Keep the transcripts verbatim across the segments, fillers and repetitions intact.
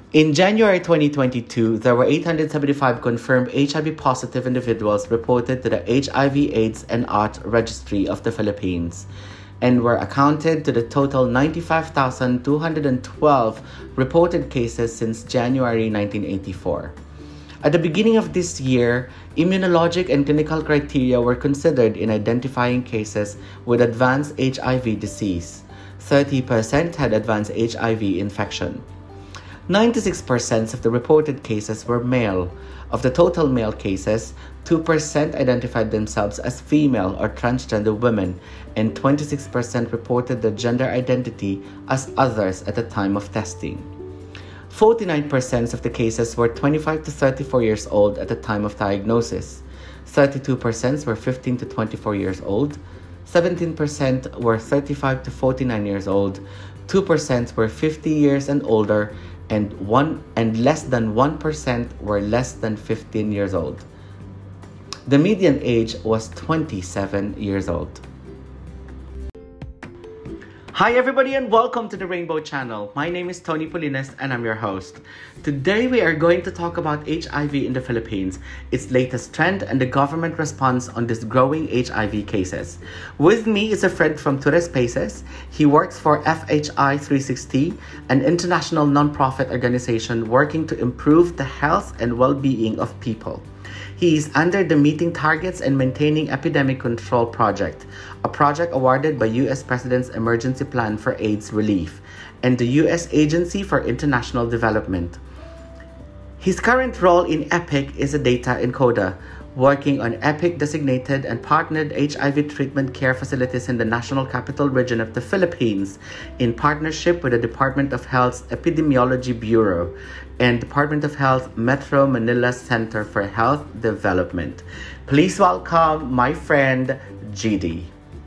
In January twenty twenty-two, there were eight hundred seventy-five confirmed H I V positive individuals reported to the H I V AIDS and A R T Registry of the Philippines and were accounted to the total ninety-five thousand two hundred twelve reported cases since January nineteen eighty-four. At the beginning of this year, immunologic and clinical criteria were considered in identifying cases with advanced H I V disease. thirty percent had advanced H I V infection. ninety-six percent of the reported cases were male. Of the total male cases, two percent identified themselves as female or transgender women, and twenty-six percent reported their gender identity as others at the time of testing. forty-nine percent of the cases were twenty-five to thirty-four years old at the time of diagnosis. thirty-two percent were fifteen to twenty-four years old. seventeen percent were thirty-five to forty-nine years old. two percent were fifty years and older, and one and less than one percent were less than fifteen years old. The median age was twenty-seven years old. Hi everybody and welcome to the Rainbow Channel. My name is Tony Polinas and I'm your host. Today we are going to talk about H I V in the Philippines, its latest trend and the government response on this growing H I V cases. With me is a friend from TureSpaces. He works for F H I three sixty, an international non-profit organization working to improve the health and well-being of people. He is under the Meeting Targets and Maintaining Epidemic Control Project, a project awarded by U S President's Emergency Plan for AIDS Relief and the U S Agency for International Development. His current role in EPIC is a data encoder, working on EPIC designated and partnered H I V treatment care facilities in the National Capital Region of the Philippines in partnership with the Department of Health's Epidemiology Bureau and Department of Health Metro Manila Center for Health Development. Please welcome my friend, G D.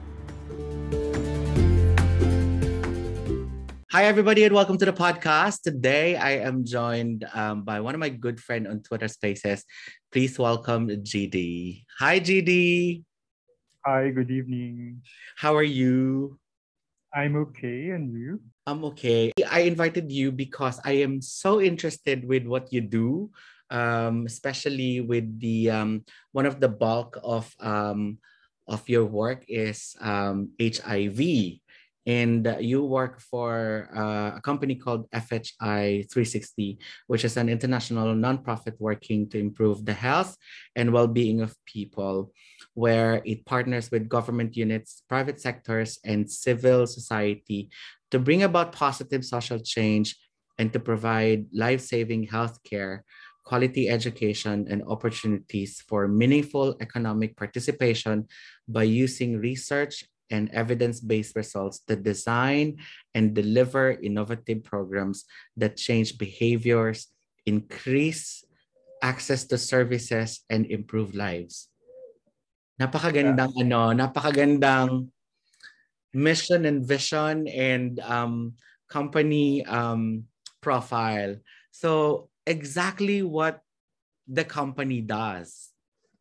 Hi, everybody, and welcome to the podcast. Today, I am joined um, by one of my good friends on Twitter Spaces. Please welcome G D. Hi, G D. Hi, good evening. How are you? I'm okay, and you? I'm okay. I invited you because I am so interested with what you do, um, especially with the um, one of the bulk of um, of your work is um, H I V. And uh, you work for uh, a company called F H I three sixty, which is an international nonprofit working to improve the health and well-being of people, where it partners with government units, private sectors, and civil society to bring about positive social change and to provide life-saving healthcare, quality education, and opportunities for meaningful economic participation by using research and evidence-based results to design and deliver innovative programs that change behaviors, increase access to services, and improve lives. Napakagandang Yeah. ano, napakagandang mission and vision and um, company um, profile. So exactly what the company does.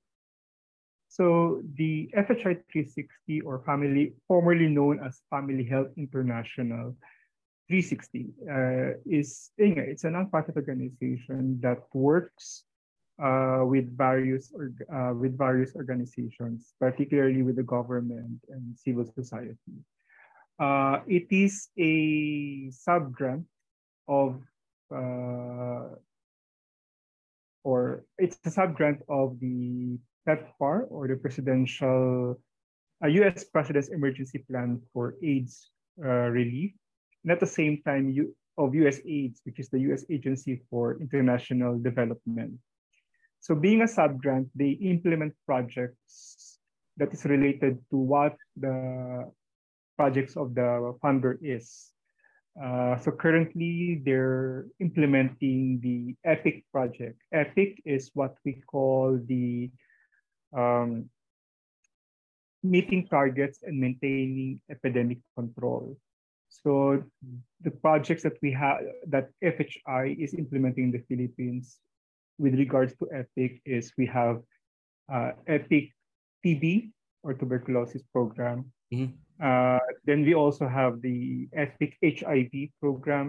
So the F H I three sixty, or family, formerly known as Family Health International three sixty, uh, is it's a nonprofit organization that works uh, with various or, uh, with various organizations, particularly with the government and civil society. Uh, it is a sub-grant of uh, or it's a sub-grant of the PEPFAR, or the Presidential uh, U S President's Emergency Plan for AIDS uh, Relief, and at the same time U, of U S AIDS, which is the U S Agency for International Development. So being a sub-grant, they implement projects that is related to what the projects of the funder is. Uh, so currently, they're implementing the EPIC project. EPIC is what we call the um, meeting targets and maintaining epidemic control. So the projects that we have, that F H I is implementing in the Philippines with regards to EPIC is we have uh, EPIC T B, or tuberculosis program. Mm-hmm. Uh, then we also have the EPIC H I V program.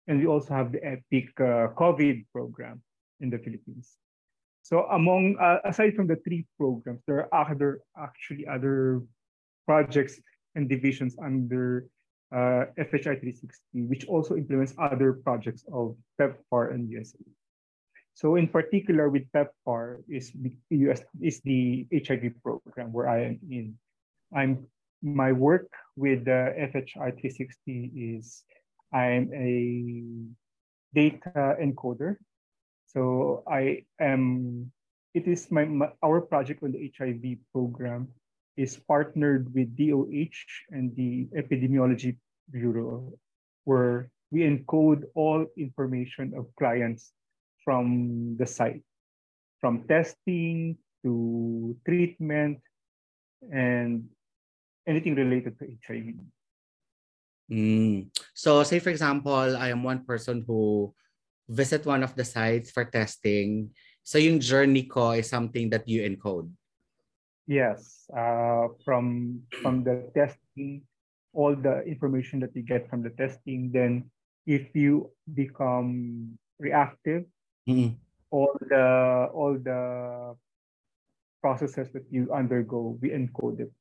and we also have the EPIC uh, COVID program in the Philippines. So among, uh, aside from the three programs, there are other, actually other projects and divisions under uh, F H I three sixty, which also implements other projects of PEPFAR and U S A I D. So in particular with PEPFAR is the U S is the H I V program where I am in. I'm my work with the F H I three sixty is I'm a data encoder. So I am it is my, my our project on the H I V program is partnered with D O H and the Epidemiology Bureau, where we encode all information of clients from the site, from testing to treatment and anything related to H I V. Mm. So say for example, I am one person who visit one of the sites for testing. So yung journey ko is something that you encode. Yes, uh, from from the testing, all the information that you get from the testing, then if you become reactive, Mm-hmm. all the all the processes that you undergo, we encode it.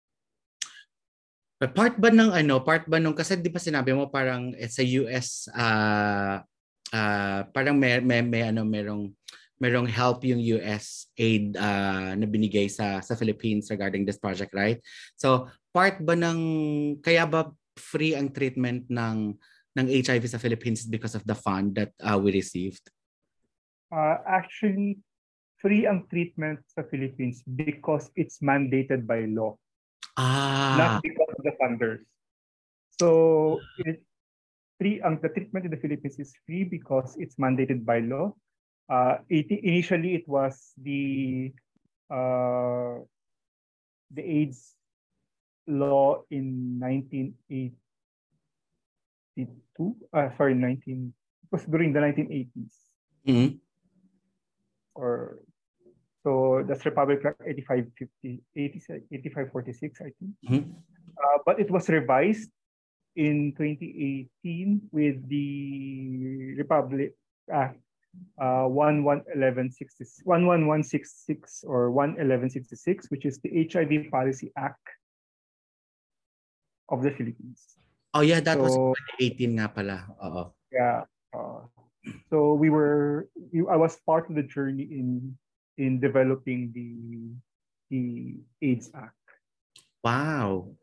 But part ba ng ano, part ba nung, kasi di ba sinabi mo parang it's a U S, uh, uh, parang may, may, may ano, merong, merong help yung U S aid uh, na binigay sa, sa Philippines regarding this project, right? So, part ba ng, kaya ba free ang treatment ng, ng H I V sa Philippines because of the fund that uh, we received? Uh, actually, free ang treatment sa Philippines because it's mandated by law. Ah. Not because of the funders. So it free ang the treatment in the Philippines is free because it's mandated by law. Uh, it, initially it was the uh, the AIDS law in nineteen eighty-two. Uh, sorry, nineteen. It was during the nineteen eighties. Mm-hmm. Or so that's Republic Act eighty-five fifty, eighty-five forty-six, I think. Mm-hmm. Uh, but it was revised in twenty eighteen with the Republic Act uh, one one eleven sixty-six, one one one sixty-six or one eleven sixty-six, which is the H I V Policy Act of the Philippines. Oh yeah, that so, was twenty eighteen nga pala. Oo. Yeah. Uh, so we were, I was part of the journey in in developing the the AIDS Act. Wow.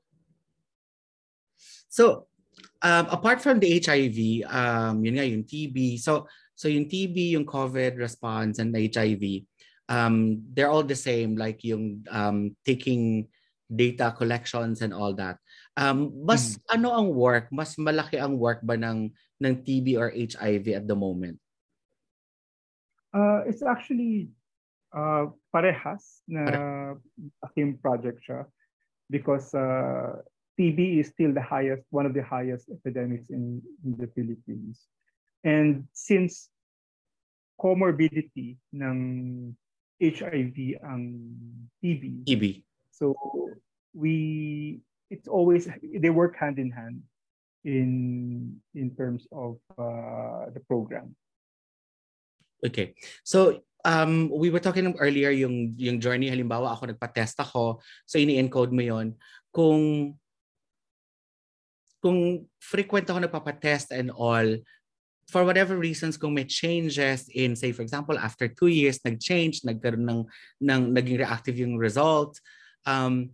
So, um, apart from the H I V, um, yun nga, yung T B. So, so yung T B, yung COVID response, and the H I V, um, they're all the same, like yung um, taking data collections and all that. Um, mas mm-hmm. ano ang work? Mas malaki ang work ba ng, ng T B or H I V at the moment? Uh, it's actually uh, parehas na aking project siya because uh, T B is still the highest, one of the highest epidemics in, in the Philippines. And since comorbidity ng H I V ang T B, T B. So we, it's always, they work hand in hand in in terms of uh, the program. Okay. So, um, we were talking earlier yung, yung journey. Halimbawa, ako nagpa-test ako. So, ini-encode mo yon. Kung, kung frequent ako nagpapa-test and all, for whatever reasons, kung may changes in, say, for example, after two years, nag-change, nagkaroon ng, ng naging reactive yung result, um,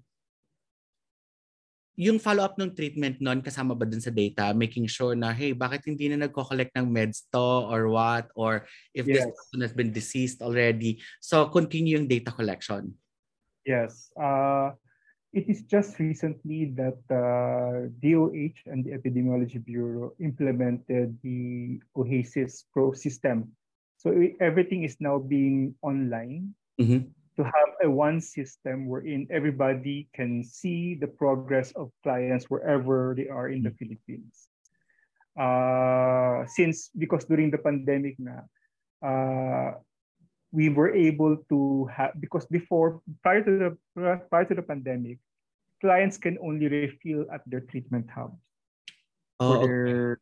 yung follow-up ng treatment nun, kasama ba dun sa data, making sure na, hey, bakit hindi na nagko-collect ng meds to or what? Or if yes. this person has been deceased already. So, continue yung data collection. Yes. Uh, it is just recently that uh, D O H and the Epidemiology Bureau implemented the OASIS Pro system. So, everything is now being online. Mm-hmm. To have a one system wherein everybody can see the progress of clients wherever they are in the Philippines. Uh, since, because during the pandemic na, uh, we were able to have, because before, prior to the, prior to the pandemic, clients can only refill at their treatment hubs oh, for, their, okay.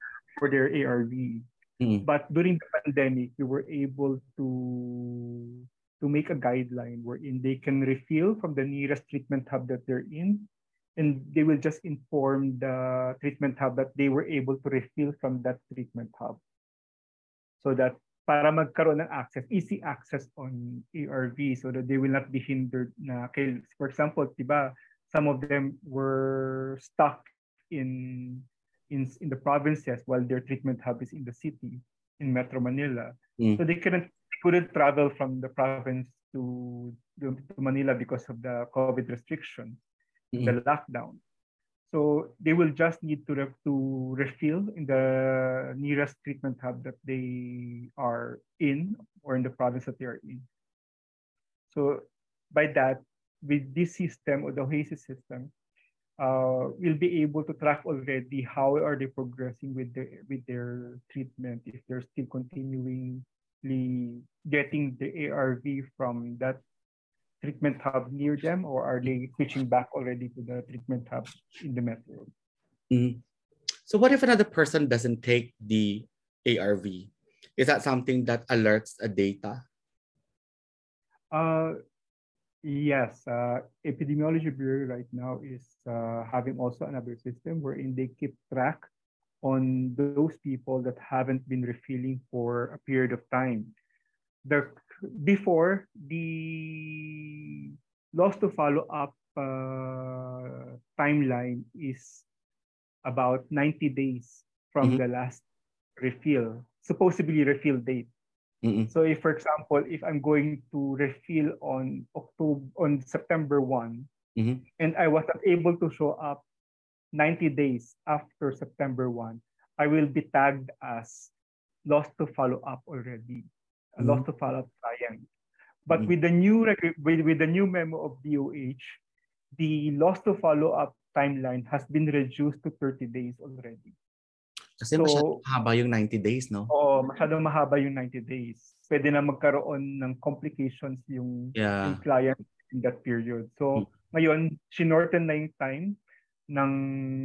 for their A R V. Mm. But during the pandemic, we were able to to make a guideline wherein they can refill from the nearest treatment hub that they're in, and they will just inform the treatment hub that they were able to refill from that treatment hub. So that para magkaroon ng access, easy access on A R V so that they will not be hindered na, for example, diba, some of them were stuck in in in the provinces while their treatment hub is in the city in Metro Manila. Mm. So they couldn't couldn't travel from the province to, to Manila because of the COVID restriction, mm. the lockdown. So they will just need to re- to refill in the nearest treatment hub that they are in or in the province that they are in. So by that, with this system or the Oasis system, uh, we'll be able to track already how are they progressing with their with their treatment, if they're still continuing getting the A R V from that treatment hub near them, or are they switching back already to the treatment hub in the metro? Mm. So what if another person doesn't take the A R V? Is that something that alerts a data? Uh, yes. Uh, Epidemiology Bureau right now is uh, having also another system wherein they keep track on those people that haven't been refilling for a period of time. The before the loss to follow up uh, timeline is about ninety days from mm-hmm. the last refill, supposedly refill date. Mm-hmm. So if, for example, if I'm going to refill on October on September first, mm-hmm. and I wasn't able to show up ninety days after September first, I will be tagged as lost to follow up already. Mm-hmm. Lost to follow up client. But mm-hmm. with the new with, with the new memo of D O H, the lost to follow up timeline has been reduced to thirty days already. Kasi so, masyadong mahaba yung ninety days, no? Oo, masyadong mahaba yung ninety days. Pwede na magkaroon ng complications yung, yeah. yung client in that period. So, mm-hmm. ngayon, sinorten na yung time ng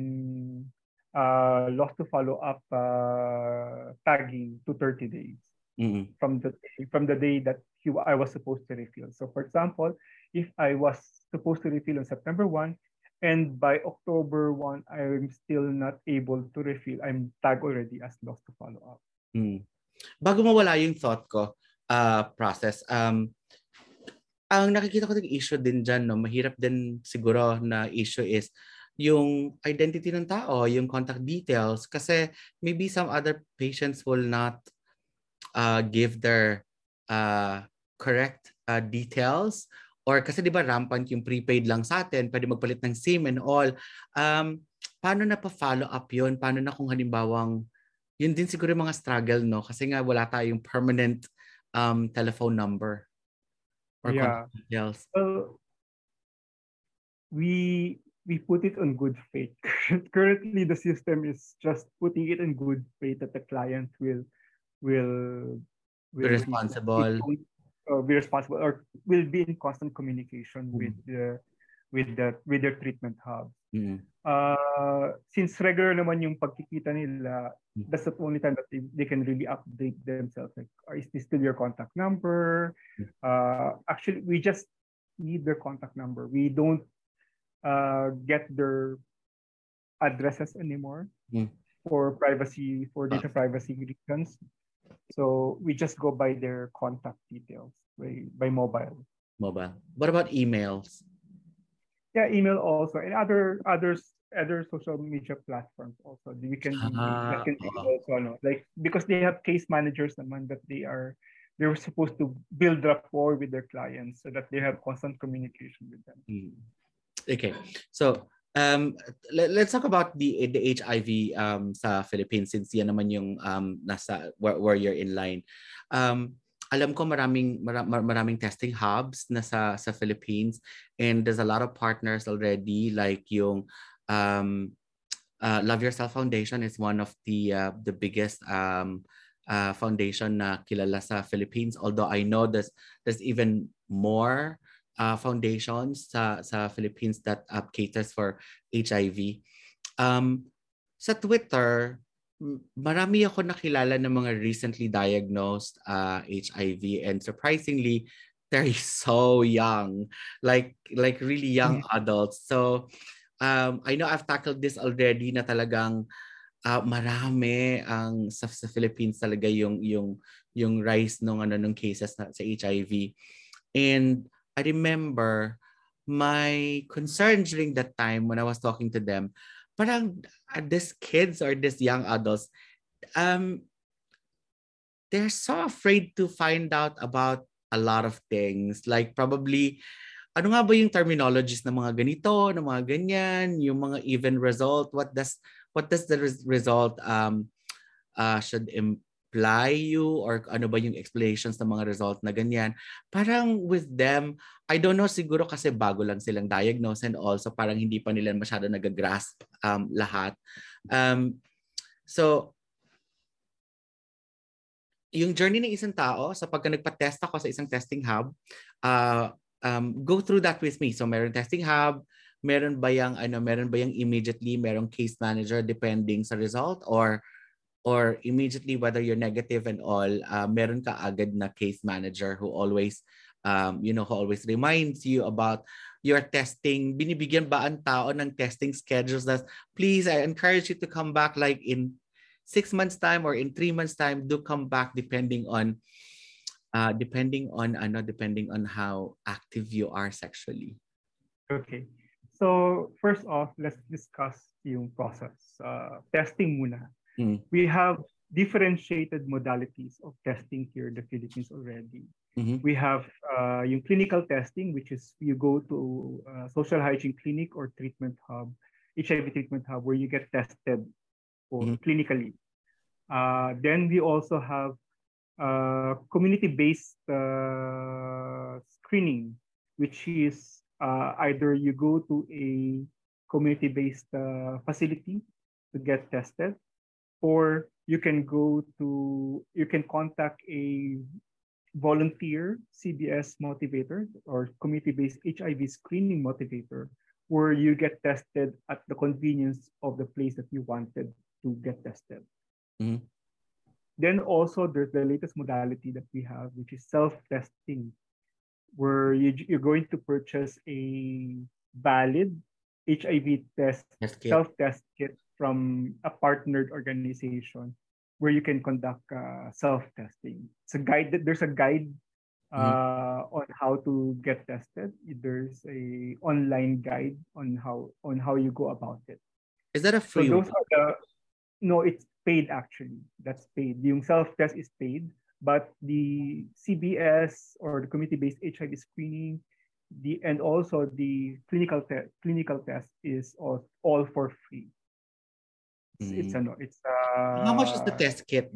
uh, lost to follow up uh, tagging to thirty days. Mm-hmm. From the from the day that he, I was supposed to refill. So, for example, if I was supposed to refill on September first, and by October first, I'm still not able to refill, I'm tagged already as lost to follow up. Hmm. Bago mawala yung thought ko, uh, process, um, ang nakikita ko ng issue din dyan, no, mahirap din siguro na issue is yung identity ng tao, yung contact details, kasi maybe some other patients will not Uh, give their uh, correct uh, details, or kasi di ba rampant yung prepaid lang sa atin, pwede magpalit ng SIM and all. Um, paano na pa-follow up yun? Paano na kung halimbawang, yun din siguro yung mga struggle, no? Kasi nga wala tayong permanent um, telephone number or yeah. contact details. Well, we we put it on good faith. Currently, the system is just putting it in good faith that the client will will, will be responsible be, uh, be responsible or will be in constant communication mm. with the with the with their treatment hub. Mm. Uh, since regular naman yung pagkikita nila, mm. that's the only time that they, they can really update themselves. Like, is this still your contact number? Mm. Uh, actually, we just need their contact number. We don't uh, get their addresses anymore mm. for privacy, for data ah. privacy reasons. So we just go by their contact details by, by mobile. Mobile. What about emails? Yeah, email also, and other others other social media platforms also. We can ah, can uh, also no? Like because they have case managers naman that they are they're supposed to build rapport with their clients so that they have constant communication with them. Mm. Okay, so. Um, let, let's talk about the the H I V um, sa Philippines, since yan naman yung um, nasa where, where you're in line. Um, alam ko maraming mar, maraming testing hubs na sa sa Philippines, and there's a lot of partners already, like yung um, uh, Love Yourself Foundation is one of the uh, the biggest um, uh, foundation na kilala sa Philippines. Although I know there's there's even more Uh, foundations sa sa Philippines that uh, caters for H I V. Um, sa Twitter, m- marami ako nakilala ng mga recently diagnosed uh, H I V, and surprisingly, they're so young, like like really young Mhm. adults. So um, I know I've tackled this already na talagang uh, marami ang sa, sa Philippines talaga yung yung yung rise nung ano nung cases na sa H I V. And I remember my concern during that time when I was talking to them, parang uh, these kids or these young adults, um, they're so afraid to find out about a lot of things. Like probably, ano nga ba yung terminologies ng mga ganito, ng mga ganyan, yung mga even result, what does what does the res- result um uh, should imply you, or ano ba yung explanations ng mga result na ganyan. Parang with them, I don't know, siguro kasi bago lang silang diagnose, and also parang hindi pa nila masyado nag-grasp um, lahat. Um, so, yung journey ng isang tao sa pagka nagpa-test ako sa isang testing hub, uh, um, go through that with me. So meron testing hub, meron ba yung ano, meron ba yung immediately merong case manager depending sa result, or or immediately whether you're negative and all, uh, meron ka agad na case manager who always um, you know, who always reminds you about your testing. Binibigyan ba ang tao ng testing schedules that please, I encourage you to come back like in six months time or in three months time, do come back depending on uh, depending on ano, depending on how active you are sexually. Okay. So first off, let's discuss yung process. Uh, testing muna. Mm. We have differentiated modalities of testing here in the Philippines already. Mm-hmm. We have uh, yung clinical testing, which is you go to a social hygiene clinic or treatment hub, H I V treatment hub, where you get tested for Mm-hmm. clinically. Uh, then we also have uh, community-based uh, screening, which is uh, either you go to a community-based uh, facility to get tested, or you can go to, you can contact a volunteer C B S motivator or community-based H I V screening motivator, where you get tested at the convenience of the place that you wanted to get tested. Mm-hmm. Then also there's the latest modality that we have, which is self-testing, where you, you're going to purchase a valid H I V test, Test kit. self-test kit from a partnered organization where you can conduct uh, self-testing. It's a guide. There's a guide Mm-hmm. uh, on how to get tested. There's a online guide on how on how you go about it. Is that a So free those one? are the, no, it's paid actually. That's paid. Yung self-test is paid, but the C B S or the community-based H I V screening, the and also the clinical test clinical test is all, all for free. It's it's Mm. ano, it's How much is the uh test kit?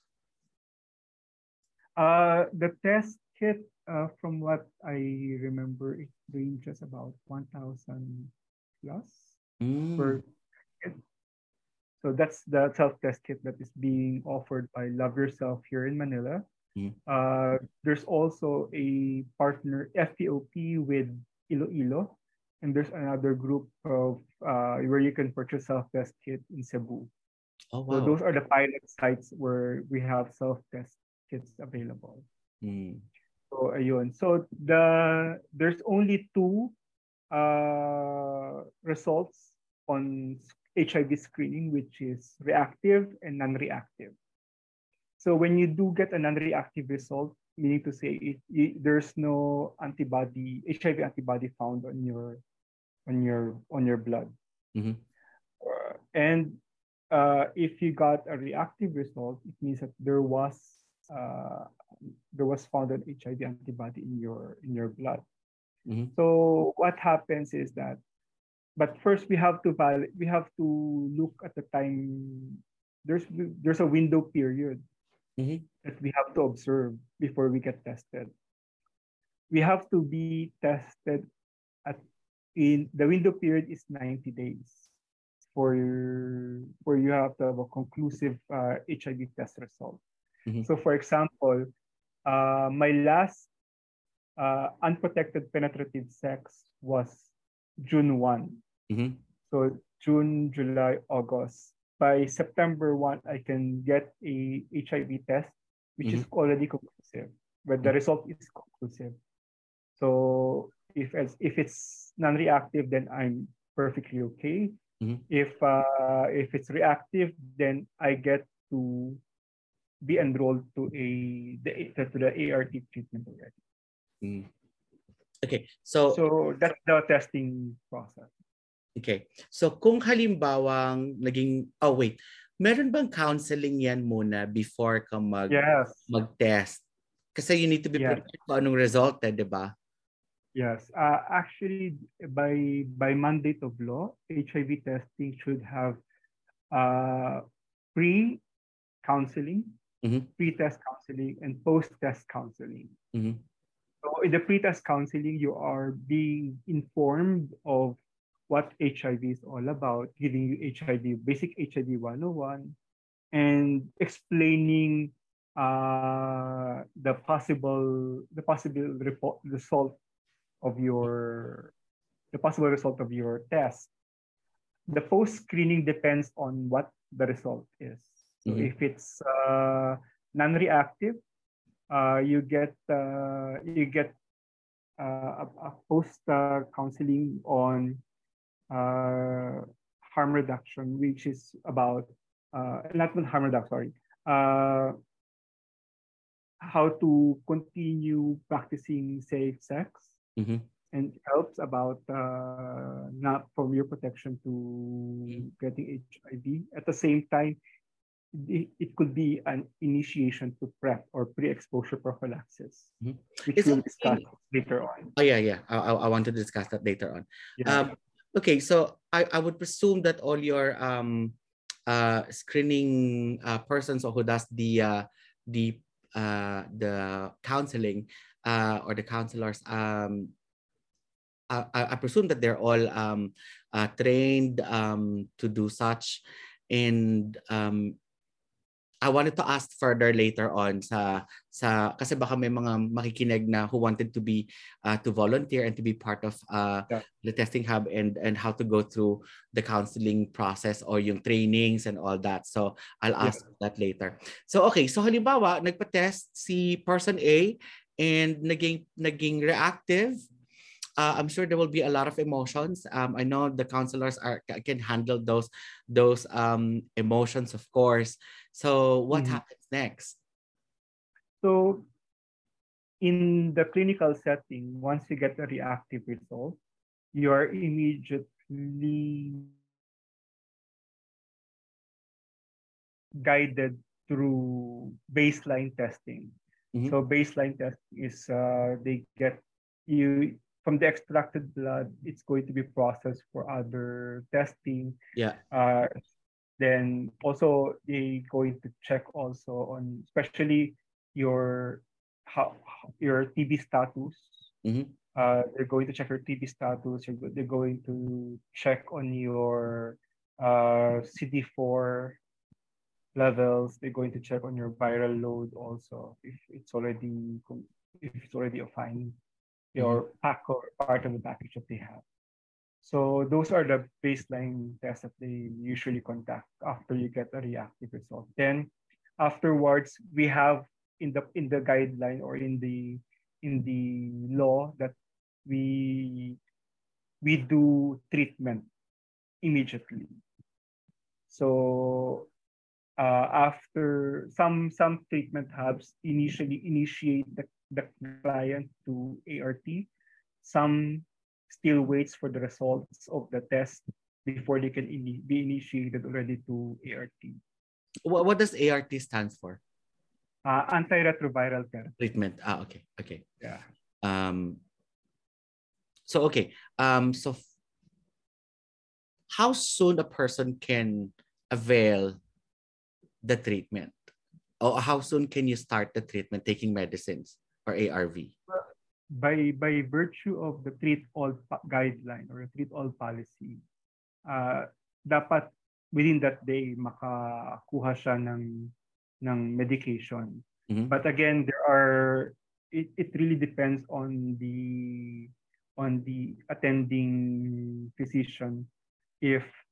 uh the test kit, uh from what I remember, it ranges about one thousand plus Mm. per kit. So that's the self-test kit that is being offered by Love Yourself here in Manila. Mm. Uh, there's also a partner F P O P with Iloilo, and there's another group of uh, where you can purchase self-test kit in Cebu. Oh, So wow. those are the pilot sites where we have self-test kits available. Mm. So ayun. So the there's only two uh, results on H I V screening, which is reactive and non-reactive. So when you do get a non-reactive result, meaning to say it, it, there's no antibody, H I V antibody found on your on your on your blood. Mm-hmm. Uh, and uh, if you got a reactive result, it means that there was uh, there was found an H I V antibody in your in your blood. Mm-hmm. So what happens is that, but first we have to val- we have to look at the time. There's there's a window period Mm-hmm. that we have to observe before we get tested. We have to be tested at in the window period is ninety days for for you have to have a conclusive uh, H I V test result. Mm-hmm. So for example, uh, my last uh, unprotected penetrative sex was June first. Mm-hmm. So June, July, August. by September first, I can get a H I V test, which is Mhm. already conclusive, but the Mhm. result is conclusive. So if as if it's non-reactive, then I'm perfectly okay. Mhm. If uh, if it's reactive, then I get to be enrolled to a the to the A R T treatment already. Mm. Okay. So, So that's the testing process. okay. So kung halimbawang naging, oh wait, meron bang counseling yan muna before ka mag Yes, mag-test? Kasi you need to be yes, prepared kung anong result, eh, di ba? yes. Uh, actually, by by mandate of law, H I V testing should have uh, pre-counseling, Mhm. pre-test counseling, and post-test counseling. Mhm. So in the pre-test counseling, you are being informed of what H I V is all about, giving you H I V, basic H I V one oh one, and explaining uh, the possible the possible report, result of your the possible result of your test. The post-screening depends on what the result is. So Mhm. if it's uh, non-reactive, uh, you get uh, you get uh, a, a post uh, counseling on uh, harm reduction, which is about uh, not not harm reduction, sorry, uh, how to continue practicing safe sex, Mhm. and helps about uh, not from your protection to getting H I V. At the same time, it, it could be an initiation to PrEP or pre-exposure prophylaxis, Mhm. which Is we'll it discuss later on. Oh yeah, yeah. I, I I want to discuss that later on. Yeah. Um, okay, so I, I would presume that all your um, uh, screening uh, persons or who does the uh, the uh, the counseling uh, or the counselors, um, I, I I presume that they're all um, uh, trained um, to do such, and um, I wanted to ask further later on sa sa kasi baka may mga makikinig na who wanted to be uh, to volunteer and to be part of uh, Yeah. the testing hub and and how to go through the counseling process or yung trainings and all that. So I'll Yeah. ask that later. So okay, so halimbawa nagpa-test si person A and naging naging reactive. Uh, I'm sure there will be a lot of emotions. Um, I know the counselors are can handle those those um, emotions, of course. So what Mhm. happens next? So in the clinical setting, once you get a reactive result, you are immediately guided through baseline testing. Mhm. So baseline testing is uh, they get you from the extracted blood, it's going to be processed for other testing. Yeah. Uh, then also they going to check also on especially your how your T B status. Mhm. Uh, they're going to check your T B status. You're, they're going to check on your uh, C D four levels. They're going to check on your viral load also if it's already if it's already a fine Mhm. your pack or part of the package that they have. So those are the baseline tests that they usually conduct after you get a reactive result. Then afterwards, we have in the in the guideline or in the in the law that we we do treatment immediately. So uh, after some some treatment hubs initially initiate the, the client to A R T, some still waits for the results of the test before they can ini- be initiated already to A R T. What, what does A R T stands for? Uh, antiretroviral therapy. Treatment. Ah, okay. Okay. Yeah. Um, so okay. Um, so f- how soon a person can avail the treatment? Or how soon can you start the treatment taking medicines or A R V? By by virtue of the treat all guideline or treat all policy, uh, dapat within that day makakuha siya ng ng medication. Mhm. But again, there are it, it really depends on the on the attending physician if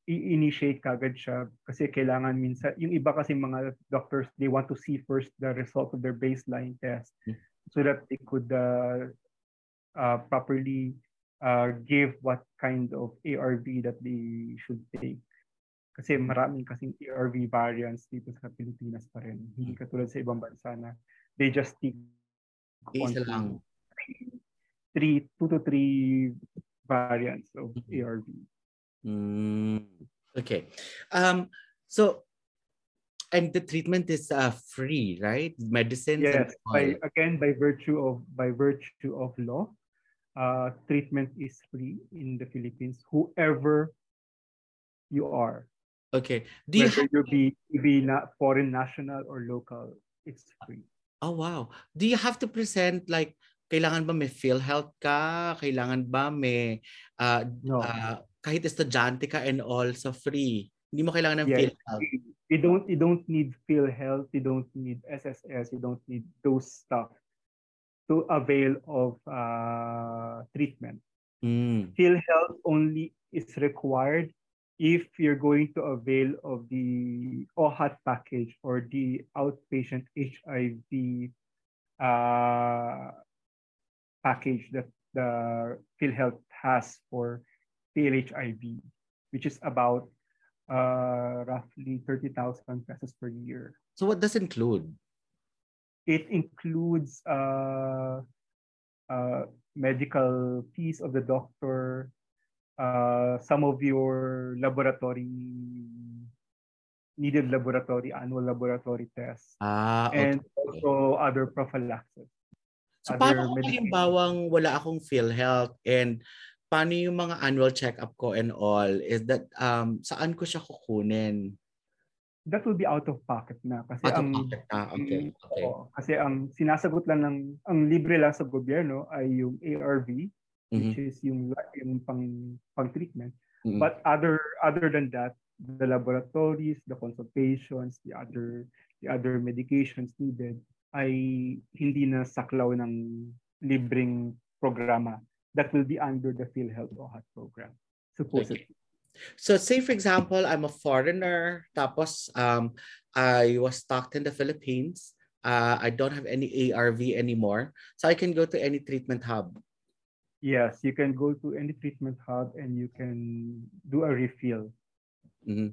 i-initiate kagad siya kasi kailangan minsan, yung iba kasi mga doctors, they want to see first the result of their baseline test so that they could uh, uh, properly uh, give what kind of A R V that they should take. Kasi maraming kasing A R V variants dito sa Pilipinas pa rin. Hindi katulad sa ibang bansa na they just stick on Isa to lang. three, two to three variants of A R V. Mm, okay. Um, so, and the treatment is uh, free, right? Medicines and Yes, all. by again by virtue of by virtue of law, uh, treatment is free in the Philippines. Whoever you are, Okay. Do you whether have, you be you be not foreign national or local, it's free. oh wow. Do you have to present like, kailangan ba may PhilHealth ka? Kailangan ba may, uh, No. uh, kahit estudyante ka and all, so free? Hindi mo kailangan ng Yes. PhilHealth? You don't you don't need PhilHealth, you don't need S S S, you don't need those stuff to avail of uh, treatment. Mm. PhilHealth only is required if you're going to avail of the O H A T package or the outpatient H I V uh, package that the PhilHealth has for P L H I V, which is about uh, roughly thirty thousand pesos per year. So what does it include? It includes uh, uh, medical fees of the doctor, uh, some of your laboratory needed laboratory, annual laboratory tests, Ah, okay. and also other prophylaxis. So Other paano kung medications. halimbawang wala akong PhilHealth and paano yung mga annual check-up ko and all? Is that, um, saan ko siya kukunin? That will be out of pocket na kasi Out of ang pocket na, okay. Okay. oo, kasi ang sinasagot lang ng ang libre lang sa gobyerno ay yung A R V, which Mhm. is yung yung pang pang treatment. Mhm. But other other than that, the laboratories, the consultations, the other the other medications needed ay hindi na saklaw ng libreng programa. That will be under the PhilHealth O H A T program, supposedly. Okay. So say for example, I'm a foreigner, tapos um, I was stuck in the Philippines. Uh, I don't have any A R V anymore. So I can go to any treatment hub. Yes, you can go to any treatment hub and you can do a refill. Mhm.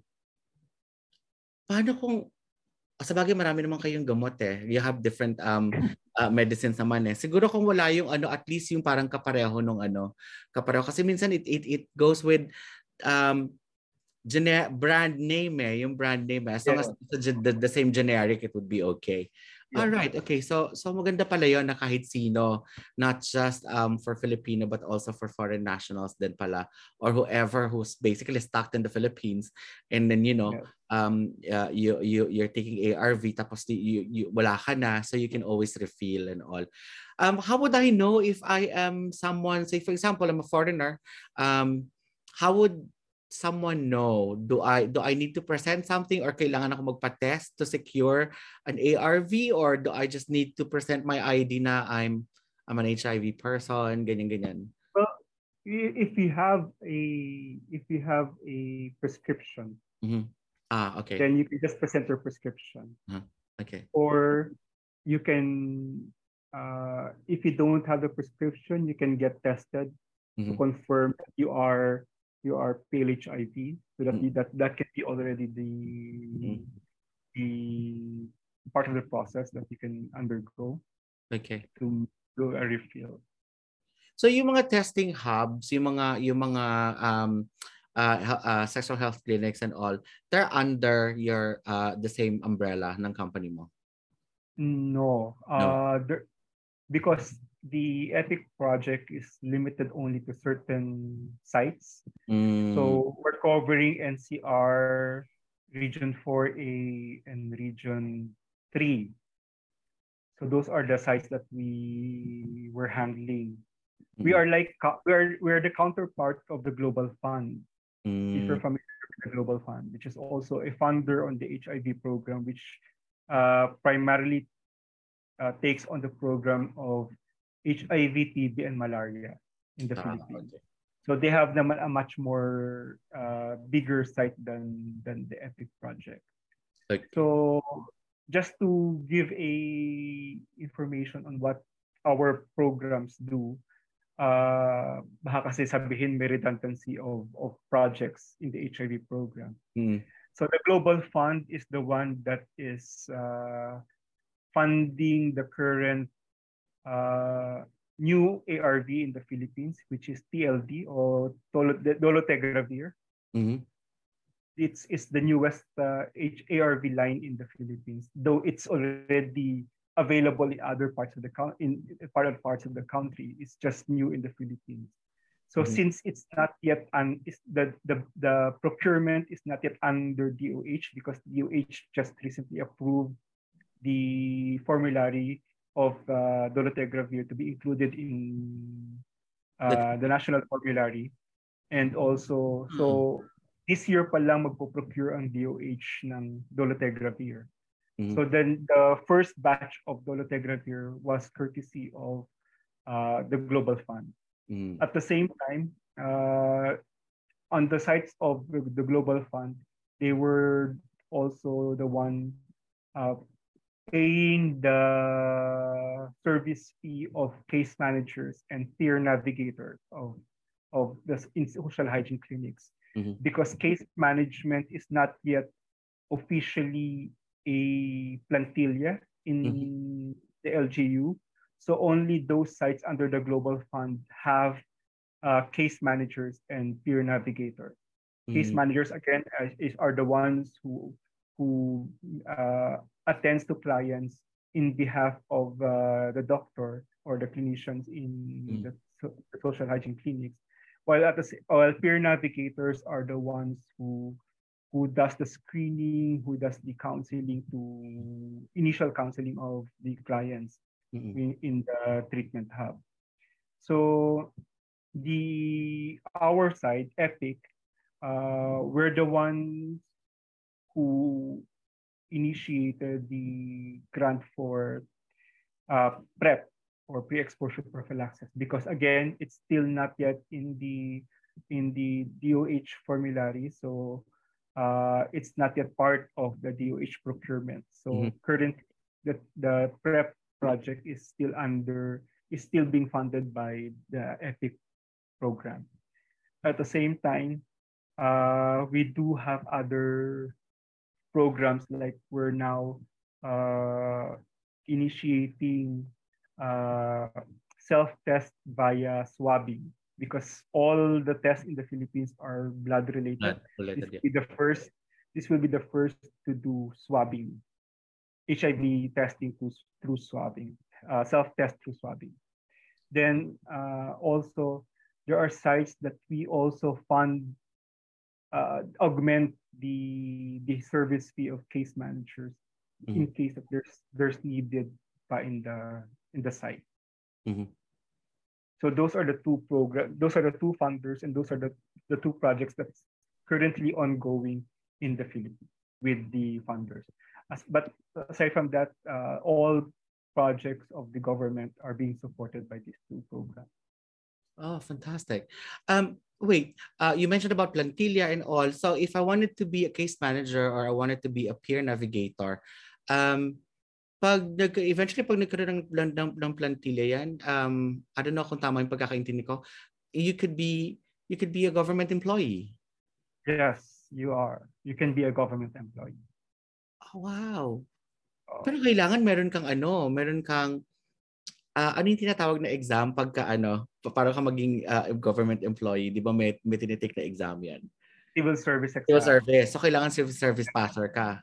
Paano kung, sa bagay marami naman kayong gamot eh. You have different um uh, medicines naman eh. Siguro kung wala yung ano, at least yung parang kapareho nung ano, kapareho. Kasi minsan it it, it goes with um gene- brand name eh, yung brand name eh. As long as it's the, the same generic, it would be okay. Yeah. All right, okay. So so maganda pala yun na kahit sino, not just um for Filipino but also for foreign nationals din pala, or whoever who's basically stuck in the Philippines and then you know, Yeah. um uh, you you you're taking A R V tapos you, you wala ka na, so you can always refill and all. Um how would I know if I am someone, say for example, I'm a foreigner, um how would someone know? Do I do I need to present something or kailangan ako magpa-test to secure an A R V, or do I just need to present my I D na I'm I'm an H I V person, ganyan ganyan? Well, if you have a if you have a prescription, Mm-hmm. Ah, okay. then you can just present your prescription. Uh-huh. Okay. Or you can, uh, if you don't have the prescription, you can get tested Mm-hmm. to confirm that you are you are P L H I V, so that Mm-hmm. you, that that can be already the Mm-hmm. the part of the process that you can undergo Okay. to do a refill. So yung mga testing hubs, yung mga yung mga um uh, uh sexual health clinics and all, they're under your uh the same umbrella ng company mo? No, No. uh, there, because the EPIC project is limited only to certain sites. Mm. So we're covering N C R, Region four A, and Region three. So those are the sites that we were handling. We Mm. are like we're we're the counterpart of the Global Fund. If you're Mm. familiar with the Global Fund, which is also a funder on the H I V program, which uh, primarily uh, takes on the program of H I V, T B, and malaria in the Ah, Philippines. okay. So they have naman a much more uh, bigger site than than the EPIC project. Like, So just to give a information on what our programs do, uh, baka kasi sabihin may redundancy of, of projects in the H I V program. mm, So the Global Fund is the one that is uh, funding the current uh, new A R V in the Philippines, which is T L D or Dolo- dolutegravir. mm, It's, it's the newest uh, H- A R V line in the Philippines, though it's already available in other parts of the country. In other parts of the country, it's just new in the Philippines. So mm, since it's not yet un, is the, the the procurement is not yet under D O H because D O H just recently approved the formulary of uh, dolutegravir to be included in the, uh, the national formulary. And also, oh, so this year pa lang magpo-procure ang D O H ng dolutegravir. mm, So then the first batch of dolutegravir was courtesy of uh, the Global Fund. mm, At the same time, uh, on the sites of the, the Global Fund, they were also the one uh, paying the service fee of case managers and peer navigators of, of the social hygiene clinics. mm, Because case management is not yet officially a plantilla mm, in the L G U. So only those sites under the Global Fund have uh, case managers and peer navigators. Case mm, managers again uh, is, are the ones who who uh, attends to clients in behalf of uh, the doctor or the clinicians in mm, the, so, the social hygiene clinics, while at the sa- while peer navigators are the ones who who does the screening, who does the counseling to initial counseling of the clients mm, in, in the treatment hub. So the our side, Epic, uh, we're the ones who initiated the grant for uh, PrEP or pre-exposure prophylaxis because again, it's still not yet in the in the D O H formulary, so uh, it's not yet part of the D O H procurement. mm, So currently, the the PrEP project is still under is still being funded by the EPIC program. At the same time, uh, we do have other programs like we're now uh, initiating uh, self-test via swabbing because all the tests in the Philippines are blood related. not This related will yet. be the first. This will be the first to do swabbing, H I V testing through, through swabbing, uh, self-test through swabbing. Then uh, also there are sites that we also fund uh, augment the the service fee of case managers in Mm, case that there's there's needed pa in the in the site. mm, So those are the two program those are the two funders and those are the, the two projects that's currently ongoing in the Philippines with the funders. As, but aside from that, uh, all projects of the government are being supported by these two programs. oh, fantastic. Um, wait, uh, you mentioned about plantilla and all. So if I wanted to be a case manager or I wanted to be a peer navigator, um, pag nag eventually pag nagkaroon ng, plan- ng, ng plantilla yan, um, I don't know kung tama yung pagkakaintindi ko, you could be you could be a government employee. Yes, you are. You can be a government employee. Oh, wow. Uh, Pero kailangan meron kang ano, meron kang ah, ano yung tinatawag na exam pagka ano, pa- para ka maging ah, government employee, 'di ba may may tinitake na exam 'yan. civil service Civil exam. service. So kailangan civil service passer ka.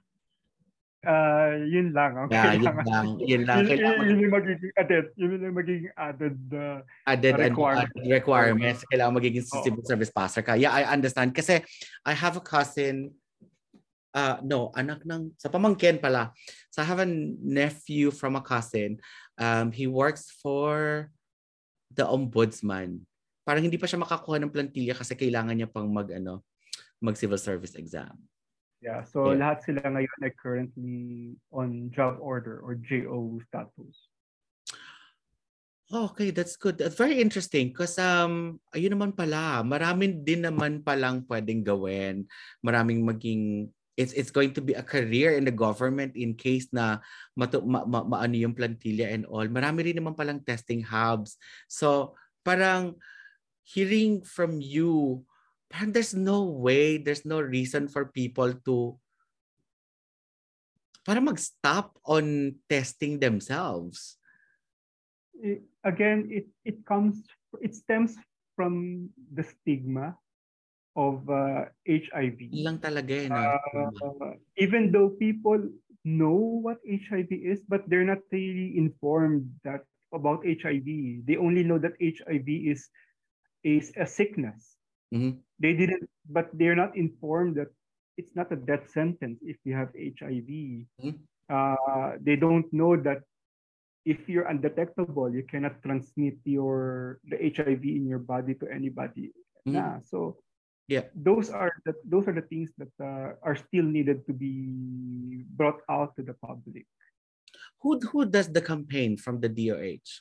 Ah, yun lang ang Yeah, yun kailangan. lang, yun lang. Yun, Kailangan yun, mag yun yung magiging added. Yun yung magiging added uh, added ano, requirement. added requirements. Kailangan magiging Oh. civil service passer ka. Yeah, I understand. Kasi I have a cousin, uh, no, anak ng, sa pamangkin pala. So I have a nephew from a cousin. Um, he works for the ombudsman. Parang hindi pa siya makakuha ng plantilla kasi kailangan niya pang mag, ano, mag civil service exam. Yeah, so Yeah. lahat sila ngayon ay currently on job order or J O status. Okay, that's good. That's very interesting because um ayun naman pala, maraming din naman palang pwedeng gawin. Maraming maging it's it's going to be a career in the government in case na matu, ma, ma, maano yung plantilla and all. Marami rin naman palang testing hubs. So, parang hearing from you, parang there's no way, there's no reason for people to para mag-stop on testing themselves. It, again, it it comes it stems from the stigma of uh, H I V. Lang talaga eh, no? Uh, even though people know what H I V is, but they're not really informed that about H I V. They only know that H I V is is a sickness. Mm-hmm. They didn't, but they're not informed that it's not a death sentence if you have H I V. Mm-hmm. Uh, they don't know that if you're undetectable, you cannot transmit your the H I V in your body to anybody. Mm-hmm. Nah, so yeah, those are the those are the things that uh, are still needed to be brought out to the public. Who who does the campaign from the D O H?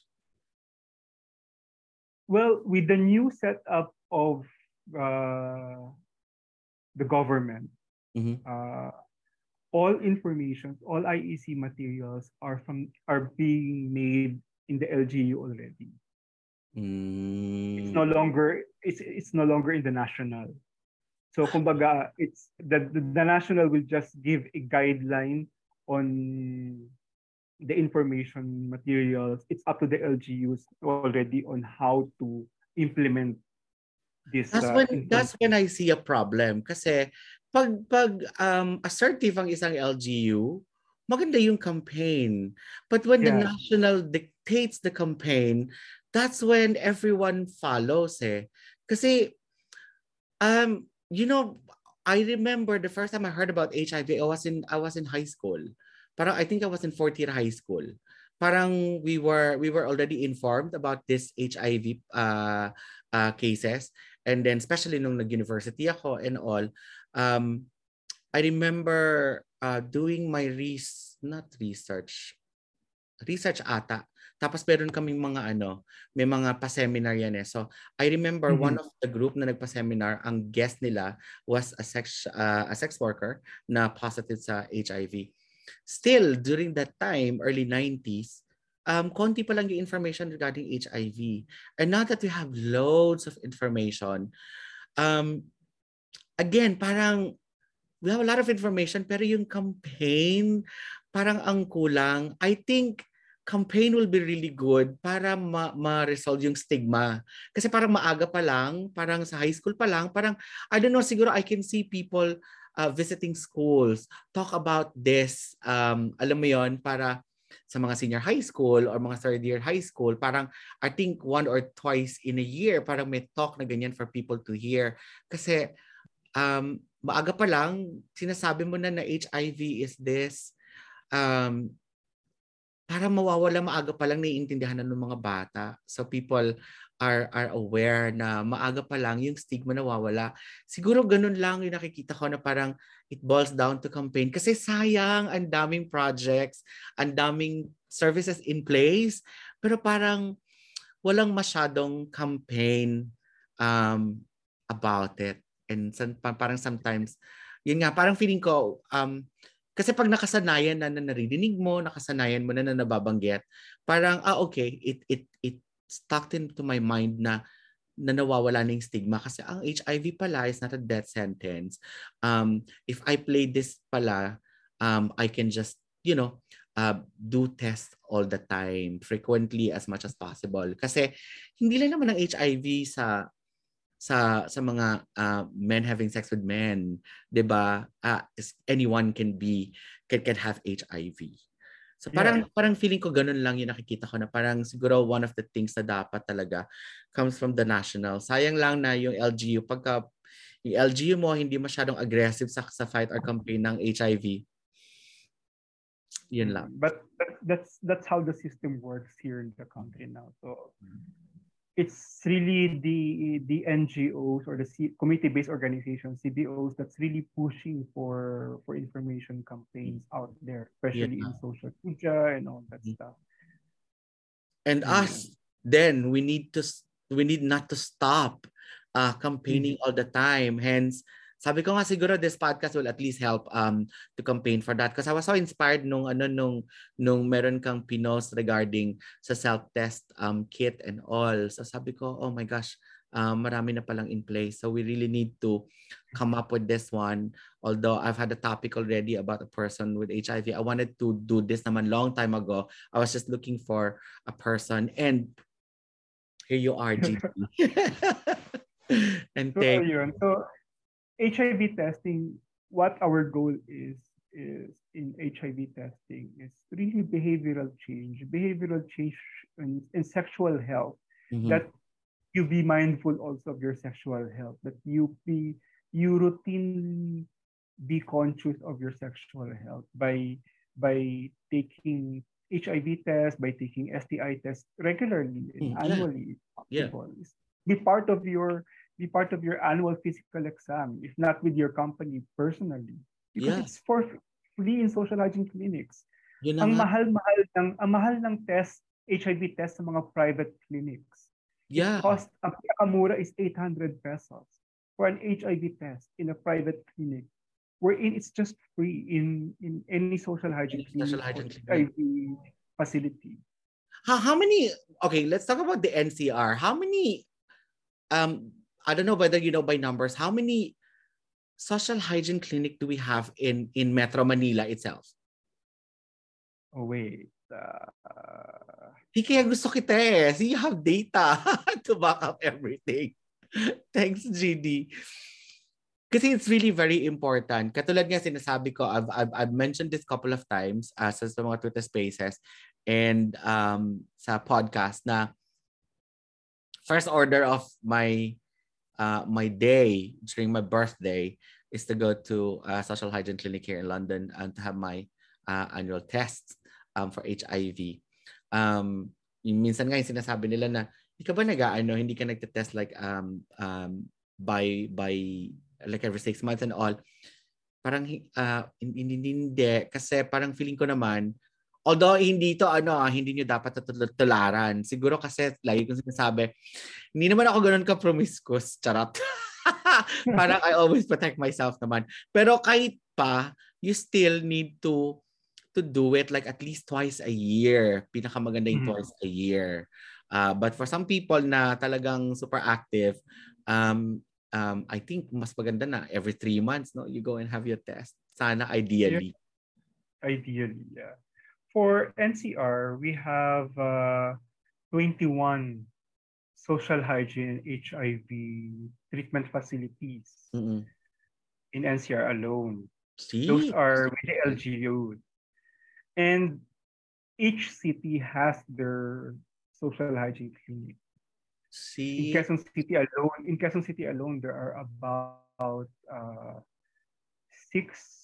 Well, with the new setup of uh, the government, mm-hmm. uh, all information, all I E C materials are from are being made in the L G U already. Mm. It's no longer it's it's no longer in the national. So kumbaga, it's the, the the national will just give a guideline on the information materials. It's up to the L G Us already on how to implement this. That's Uh, when that's when I see a problem kasi pag pag um assertive ang isang L G U, maganda yung campaign. But when yeah. the national dictates the campaign, that's when everyone follows eh. Kasi um you know, I remember the first time I heard about H I V, I was in I was in high school. Parang I think I was in fourth year high school. Parang we were we were already informed about this H I V uh, uh, cases, and then especially nung nag-university ako and all. Um, I remember uh, doing my res not research research ata. Tapos meron kaming mga ano, may mga pa-seminar yan eh. So I remember mm-hmm. one of the group na nagpa-seminar, ang guest nila was a sex uh, a sex worker na positive sa H I V. Still during that time, early nineties, um konti pa lang yung information regarding H I V. And now that we have loads of information, um again, parang we have a lot of information pero yung campaign parang ang kulang. I think campaign will be really good para ma- ma-resolve yung stigma. Kasi parang maaga pa lang, parang sa high school pa lang, parang, I don't know, siguro I can see people uh, visiting schools, talk about this, um, alam mo yon para sa mga senior high school or mga third year high school, parang I think one or twice in a year, parang may talk na ganyan for people to hear. Kasi um, maaga pa lang, sinasabi mo na na H I V is this, um, para mawawala maaga pa lang naiintindihan na ng mga bata. So people are are aware na maaga pa lang yung stigma nawawala. Siguro ganun lang yung nakikita ko na parang it boils down to campaign. Kasi sayang, ang daming projects, ang daming services in place, pero parang walang masyadong campaign um, about it. And parang sometimes, yun nga, parang feeling ko, um, kasi pag nakasanayan na na naririnig mo, nakasanayan mo na na nababanggit, parang, ah, okay, it, it, it stuck into my mind na, na nawawala na yung stigma. Kasi ang H I V pala is not a death sentence. Um, if I play this pala, um, I can just, you know, uh, do tests all the time, frequently as much as possible. Kasi hindi lang naman ang H I V sa sa sa mga uh, men having sex with men, 'di ba? Uh, anyone can be can can have H I V. So parang yeah. parang feeling ko ganun lang yung nakikita ko na parang siguro one of the things na dapat talaga comes from the national. Sayang lang na yung L G U pagka yung L G U mo hindi masyadong aggressive sa sa fight or campaign ng H I V. Yun lang. But, but that's that's how the system works here in the country now. So it's really the the N G Os or the C- community-based organizations, C B Os, that's really pushing for for information campaigns out there, especially yeah. in social media and all that mm-hmm. stuff. And yeah. us, then we need to we need not to stop uh, campaigning Mm-hmm. all the time. Hence, sabi ko nga siguro this podcast will at least help um to campaign for that because I was so inspired nung ano nung nung meron kang pinost regarding sa self-test um kit and all. So sabi ko, oh my gosh, um, marami na palang in place. So we really need to come up with this one. Although I've had a topic already about a person with H I V. I wanted to do this naman long time ago. I was just looking for a person and here you are, G T. And So thank ayun. So H I V testing, what our goal is is in H I V testing is really behavioral change, behavioral change in, in sexual health. Mhm. That you be mindful also of your sexual health. That you be you routinely be conscious of your sexual health by by taking H I V test, by taking S T I test regularly and Mm, yeah, annually, if yeah, possible. Be part of your be part of your annual physical exam, if not with your company personally, because yeah. it's for free in social hygiene clinics. Yun na Ang nga. mahal-mahal ng ang mahal ng test, H I V test sa mga private clinics. It Yeah, cost, ang pinakamura is eight hundred pesos for an H I V test in a private clinic. Wherein it's just free in in any social hygiene social clinic or hygiene clinic. H I V facility. How, how many, okay, let's talk about the N C R. How many, um, I don't know whether you know by numbers, how many social hygiene clinic do we have in, in Metro Manila itself? Oh wait. Uh, Di kaya gusto kita eh. See, you have data to back up everything. Thanks, G D. Kasi it's really very important. Katulad nga sinasabi ko, I've, I've, I've mentioned this couple of times uh, sa, sa mga Twitter Spaces and um, sa podcast na first order of my uh, my day during my birthday is to go to a social hygiene clinic here in London and to have my uh, annual tests um, for H I V. Um, yung minsan nga yung sinasabi nila na, hindi ka ba nag-ano, hindi ka nagte-test like um, um, by by like every six months and all. Parang uh, hindi, hindi. Kasi parang feeling ko naman, although hindi to ano, hindi nyo dapat tularan. Siguro kasi lagi kong sinasabi, hindi naman ako ganun ka-promiscuous. Charot. Parang I always protect myself naman. Pero kahit pa, you still need to to do it like at least twice a year. Pinakamaganda yung mm-hmm. twice a year. Uh, but for some people na talagang super active, um, um, I think mas maganda na every three months, no? You go and have your test. Sana ideally. Yeah. Ideally, yeah. For N C R, we have uh, twenty-one social hygiene H I V treatment facilities Mm-mm. in N C R alone. See? Those are with the L G U. And each city has their social hygiene clinic. See? In Quezon City alone, in Quezon City alone, there are about uh, six.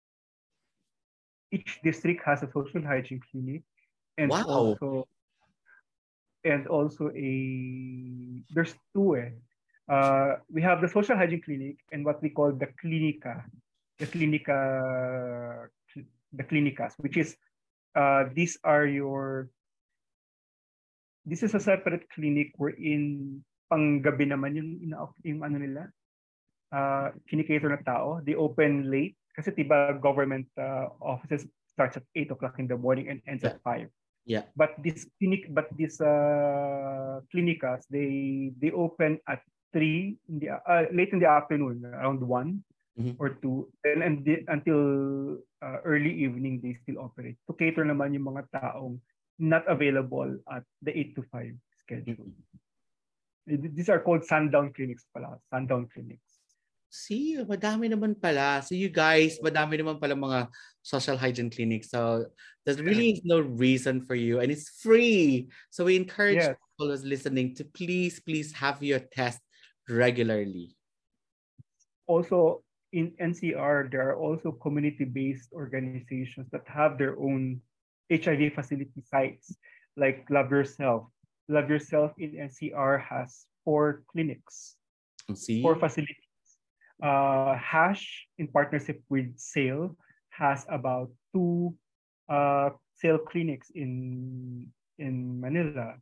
Each district has a social hygiene clinic, and Wow. also and also a there's two. Eh. Uh, we have the social hygiene clinic and what we call the clinica, the clinica, the clinicas, which is uh, these are your this is a separate clinic wherein panggabi naman yung ina yung ano nila uh, kinikater na tao. They open late kasi tiba government uh, offices starts at eight o'clock in the morning and ends yeah. at five. Yeah. But this clinic, but this uh, clinicas, they they open at three in the uh, late in the afternoon, around one mm-hmm. or two, and, and the, until uh, early evening they still operate to cater naman yung mga taong not available at the eight to five schedule. Mm-hmm. These are called sundown clinics pala, sundown clinics. See, madami naman pala. So you guys, madami naman pala mga social hygiene clinics. So there's really no reason for you and it's free. So we encourage yes. people who's listening to please, please have your test regularly. Also, in N C R, there are also community-based organizations that have their own H I V facility sites, like Love Yourself. Love Yourself in N C R has four clinics, See? four facilities. Uh, Hash, in partnership with SAIL, has about two uh, SAIL clinics in in Manila.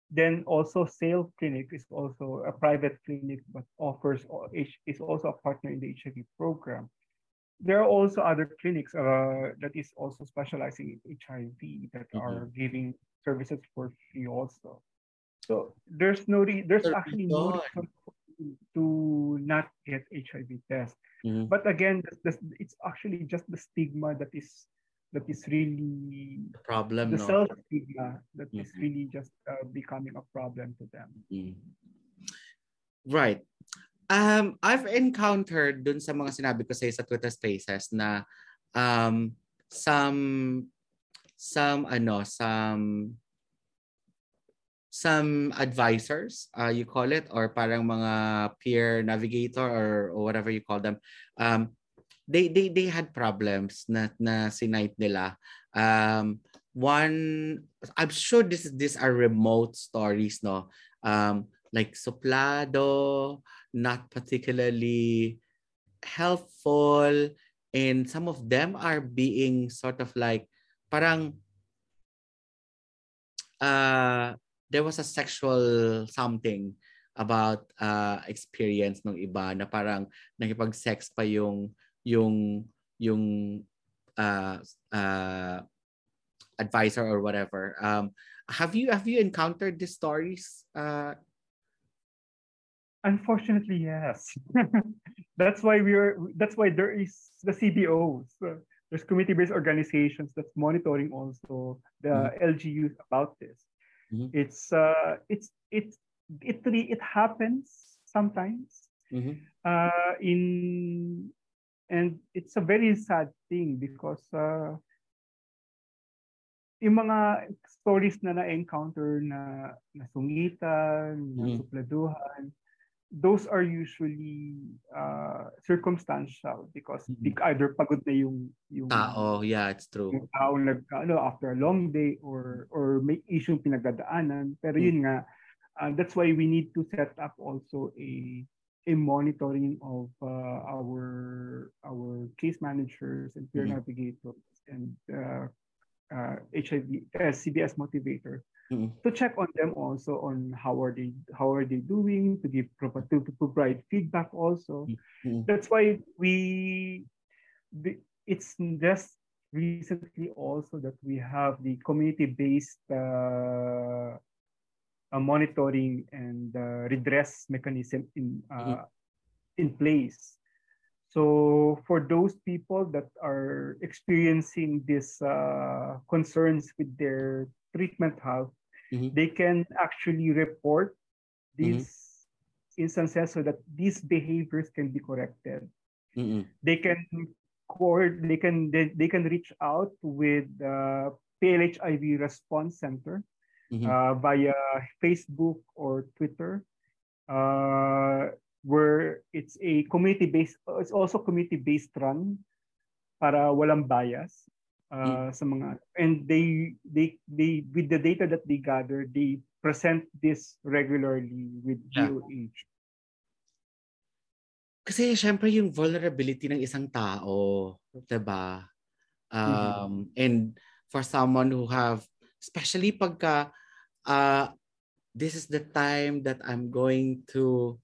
Then also Sale Clinic is also a private clinic but offers is also a partner in the H I V program. There are also other clinics uh, that is also specializing in H I V that Mm-hmm. are giving services for free also. So there's no re- there's actually no reason to not get H I V test. Mm-hmm. But again, this, this, it's actually just the stigma that is that is really The problem, the no? self stigma that Mm-hmm. is really just uh, becoming a problem to them. Mm-hmm. Right. Um, I've encountered dun sa mga sinabi ko sa sa Twitter Spaces na um, some some ano some some advisors, uh, you call it, or parang mga peer navigator or, or whatever you call them. Um, they they they had problems na na sinight nila. Um, one, I'm sure this is these are remote stories, no. Um, like suplado, not particularly helpful, and some of them are being sort of like parang uh there was a sexual something about uh experience ng iba na parang nakipag-sex pa yung yung yung uh uh advisor or whatever. Um have you have you encountered these stories? Uh Unfortunately, yes. That's why we're that's why there is the C B Os. Uh, there's community-based organizations that's monitoring also the mm-hmm. L G Us about this. Mm-hmm. It's uh it's it's it really it happens sometimes. Mm-hmm. Uh in and it's a very sad thing because uh yung mga stories na na-encounter na nasungitan, Mm-hmm. nasupladuhan, those are usually uh, circumstantial because mm-hmm. either pagod na yung yung tao, yeah, it's true. Yung tao nag ano after a long day or or may issue pinagdadaanan, pero yun mm-hmm. nga uh, that's why we need to set up also a a monitoring of uh, our our case managers and peer mm-hmm. navigators and uh, uh, H I V uh, C B S motivator mm-hmm. to check on them also on how are they how are they doing to give to, to provide feedback also. Mm-hmm. That's why we the, it's just recently also that we have the community-based uh, uh, monitoring and uh, redress mechanism in uh, mm-hmm. in place. So for those people that are experiencing these uh, concerns with their treatment health, mm-hmm. they can actually report these mm-hmm. instances so that these behaviors can be corrected. Mm-hmm. They can core, they can they, they can reach out with the P L H I V Response Center mm-hmm. uh, via Facebook or Twitter. Uh, where it's a community-based, it's also community-based run para walang bias uh, mm. sa mga, and they, they, they, with the data that they gather, they present this regularly with yeah. D O H. Kasi syempre yung vulnerability ng isang tao, diba? Um, mm-hmm. And for someone who have, especially pagka, uh, this is the time that I'm going to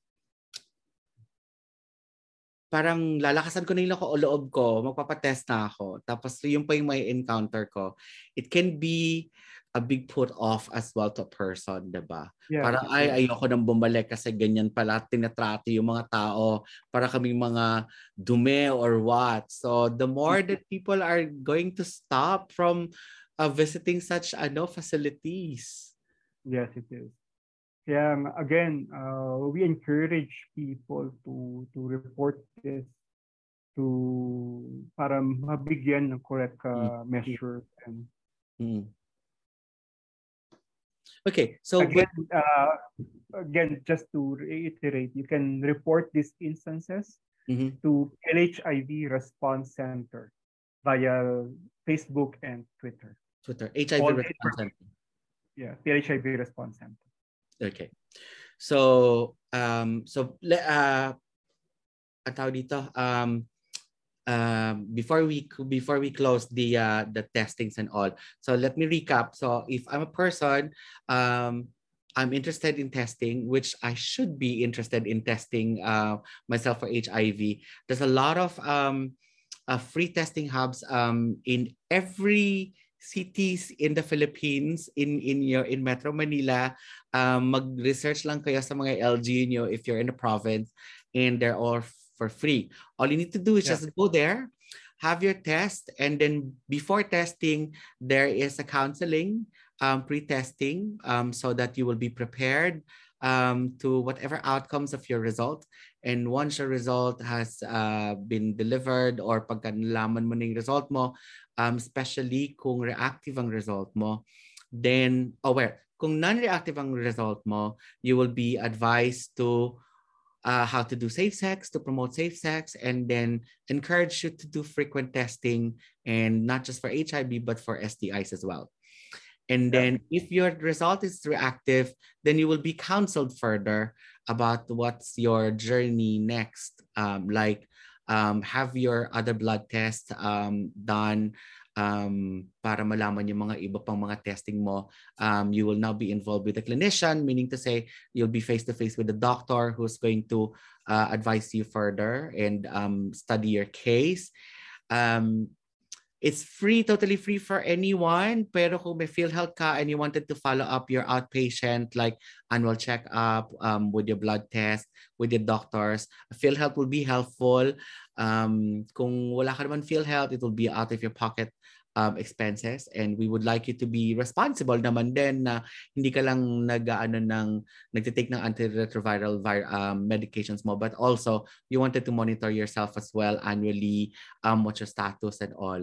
parang lalakasan ko na yung loob ko, magpapatest na ako. Tapos yung pa yung may encounter ko, it can be a big put off as well to a person, diba? Yeah, parang ay, ayoko nang bumalik kasi ganyan pala tinatrato yung mga tao para kaming mga dume or what. So the more that people are going to stop from uh, visiting such ano facilities. Yes, it is. Yeah, again, uh, we encourage people to to report this to para mabigyan ng correct uh, measure and. Mm. Okay, so again, but... uh, again, just to reiterate, you can report these instances mm-hmm. to L H I V Response Center via Facebook and Twitter. Twitter, H I V All Response Center. Yeah, P L H I V Response Center. Okay. So, um, so, uh, ang tawag dito, um, uh, before we, before we close the, uh, the testings and all, so let me recap. So, if I'm a person, um, I'm interested in testing, which I should be interested in testing uh, myself for H I V. There's a lot of um, uh, free testing hubs um, in every cities in the Philippines, in in your in Metro Manila. Um, mag-research lang kayo sa mga L G nyo if you're in the province, and they're all for free. All you need to do is Yeah. just go there, have your test, and then before testing, there is a counseling, um, pre-testing, um, so that you will be prepared um, to whatever outcomes of your result. And once your result has uh, been delivered, or pagka nalaman mo na yung result mo, um, especially kung reactive ang result mo, then, oh, where, kung non-reactive ang result mo, you will be advised to uh, how to do safe sex, to promote safe sex, and then encourage you to do frequent testing, and not just for H I V, but for S T Is as well. And then yeah. if your result is reactive, then you will be counseled further about what's your journey next. Um, like um, have your other blood tests um, done um, para malaman yung mga iba pang mga testing mo. Um, you will now be involved with a clinician, meaning to say you'll be face-to-face with the doctor who's going to uh, advise you further and um, study your case. Um, It's free, totally free for anyone. Pero kung may PhilHealth ka and you wanted to follow up your outpatient, like annual checkup um, with your blood test, with your doctors, PhilHealth will be helpful. Um, kung wala ka naman PhilHealth, it will be out of your pocket um, expenses. And we would like you to be responsible naman din na hindi ka lang nag-ano ng nagtitake ng antiretroviral vir- um, medications mo, but also you wanted to monitor yourself as well annually, um, what's your status and all.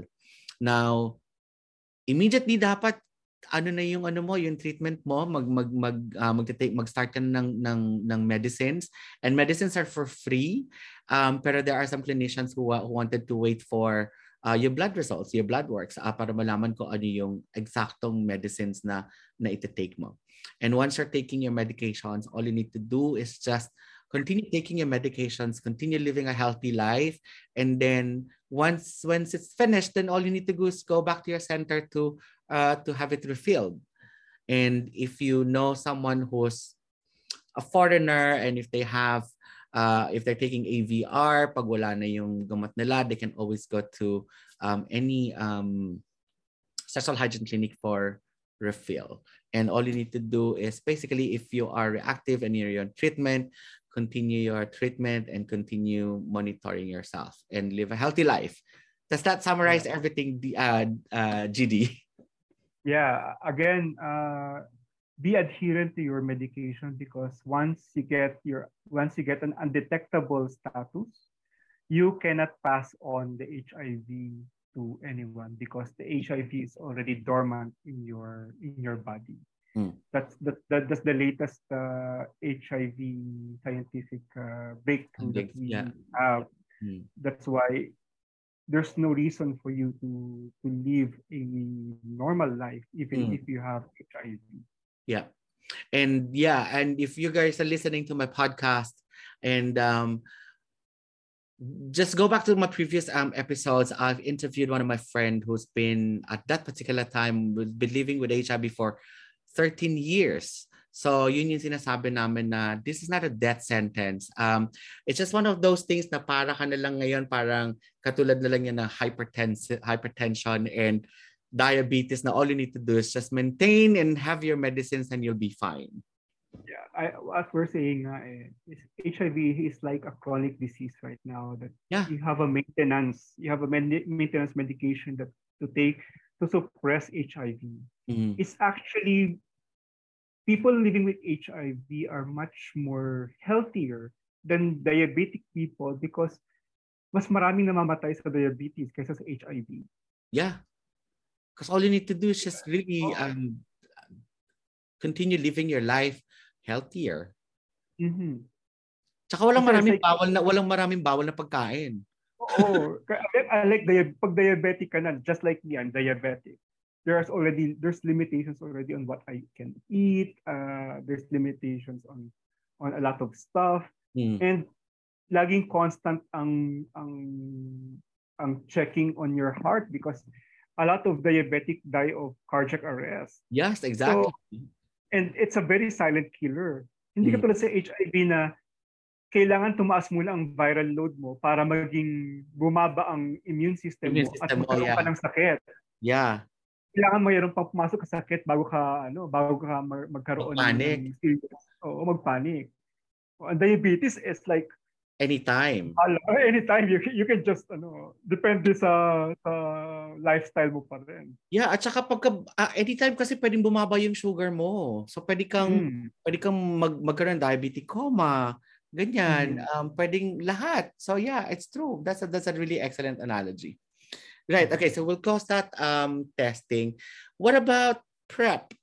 Now, immediately dapat ano na yung ano mo, yung treatment mo, mag mag mag uh, mag-take mag-start ka ng ng ng medicines, and medicines are for free. Um pero there are some clinicians who, uh, who wanted to wait for uh, your blood results, your blood works uh, para malaman ko ano yung eksaktong medicines na na ite-take mo. And once you're taking your medications, all you need to do is just continue taking your medications, continue living a healthy life, and then once once it's finished, then all you need to do is go back to your center to uh, to have it refilled. And if you know someone who's a foreigner, and if they have uh, if they're taking A V R, pag wala na yung gamot nila, they can always go to um, any um, sexual hygiene clinic for refill. And all you need to do is basically, if you are reactive and you're on treatment, continue your treatment and continue monitoring yourself and live a healthy life. Does that summarize yeah. everything, uh, uh, G D? Yeah, again, uh, be adherent to your medication, because once you get your once you get an undetectable status, you cannot pass on the H I V to anyone, because the H I V is already dormant in your in your body. Mm. That's that, that that's the latest uh, H I V scientific uh, breakthrough that we yeah. have. Mm. That's why there's no reason for you to to live a normal life even mm. if you have H I V. Yeah, and yeah, and if you guys are listening to my podcast, and um, just go back to my previous um episodes, I've interviewed one of my friend who's been at that particular time been living with H I V for thirteen years. So yun yung sinasabi namin na this is not a death sentence. Um, it's just one of those things na para ka na lang ngayon, parang katulad na lang yan na hypertension, hypertension and diabetes, na all you need to do is just maintain and have your medicines and you'll be fine. Yeah, I, as we're saying, uh, H I V is like a chronic disease right now that yeah. you have a maintenance, you have a maintenance medication that to take to suppress H I V. Mm-hmm. It's actually, people living with H I V are much more healthier than diabetic people, because mas maraming namamatay sa diabetes kaysa sa H I V. Yeah. Because all you need to do is just really um, continue living your life healthier. Mm-hmm. Tsaka walang maraming like, bawal na walang maraming bawal na pagkain. Oo. I like the pag diabetic ka na, just like me, I'm diabetic. There's already there's limitations already on what I can eat. Uh, there's limitations on on a lot of stuff. Mm. And laging constant ang ang ang checking on your heart, because a lot of diabetic die of cardiac arrest. Yes, exactly. So, And it's a very silent killer. Hindi Mm. katulad sa H I V na kailangan tumaas muna ang viral load mo para maging bumaba ang immune system Immune mo at system mo, magkaroon ka yeah. ng sakit. Yeah. Kailangan mayroon pang pumasok ka sakit bago ka ano, bago ka mag- magkaroon Magpanic. ng serious. Oo, magpanic. Ang diabetes is like Anytime. ala, anytime you can, you can just ano, depende sa sa lifestyle mo pa rin. Yeah, at saka pagka ah, anytime kasi pwedeng bumaba yung sugar mo. So pwede kang Mm. pwede kang mag magkaroon ng diabetic coma, ganyan. Mhm. Um pwedeng lahat. So yeah, it's true. That's a, that's a really excellent analogy. Right. Okay, so we'll close that um testing. What about PrEP?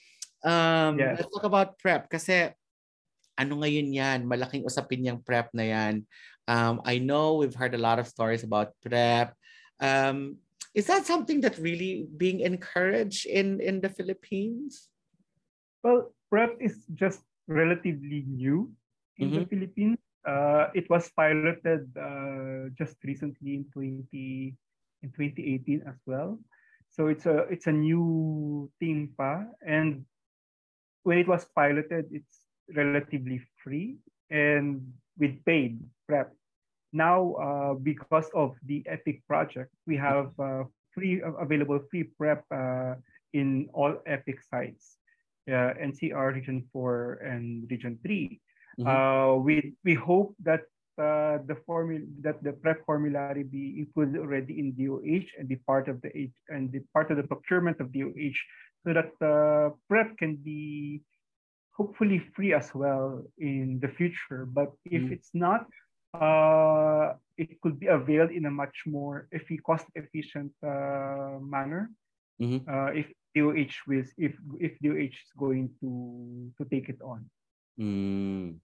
Um Yes. let's talk about PrEP kasi ano ngayon yan, malaking usapin yung PrEP na yan. Um, I know we've heard a lot of stories about PrEP. Um, is that something that really being encouraged in, in the Philippines? Well, PrEP is just relatively new in the Mhm. Philippines. Uh, it was piloted uh, just recently in twenty in twenty eighteen as well. So it's a it's a new thing pa, and when it was piloted, it's relatively free and with paid PrEP. Now, uh, because of the EPIC project, we have uh, free uh, available free PrEP uh, in all EPIC sites, uh, N C R Region four and Region three. Mhm. Uh, we we hope that uh, the formula that the PrEP formulary be included already in D O H and be part of the H and the part of the procurement of D O H, so that uh, PrEP can be hopefully free as well in the future. But if Mhm. it's not, uh, it could be availed in a much more effi- cost-efficient uh, manner. Mhm. Uh, if D O H will, if if D O H is going to to take it on. Mm.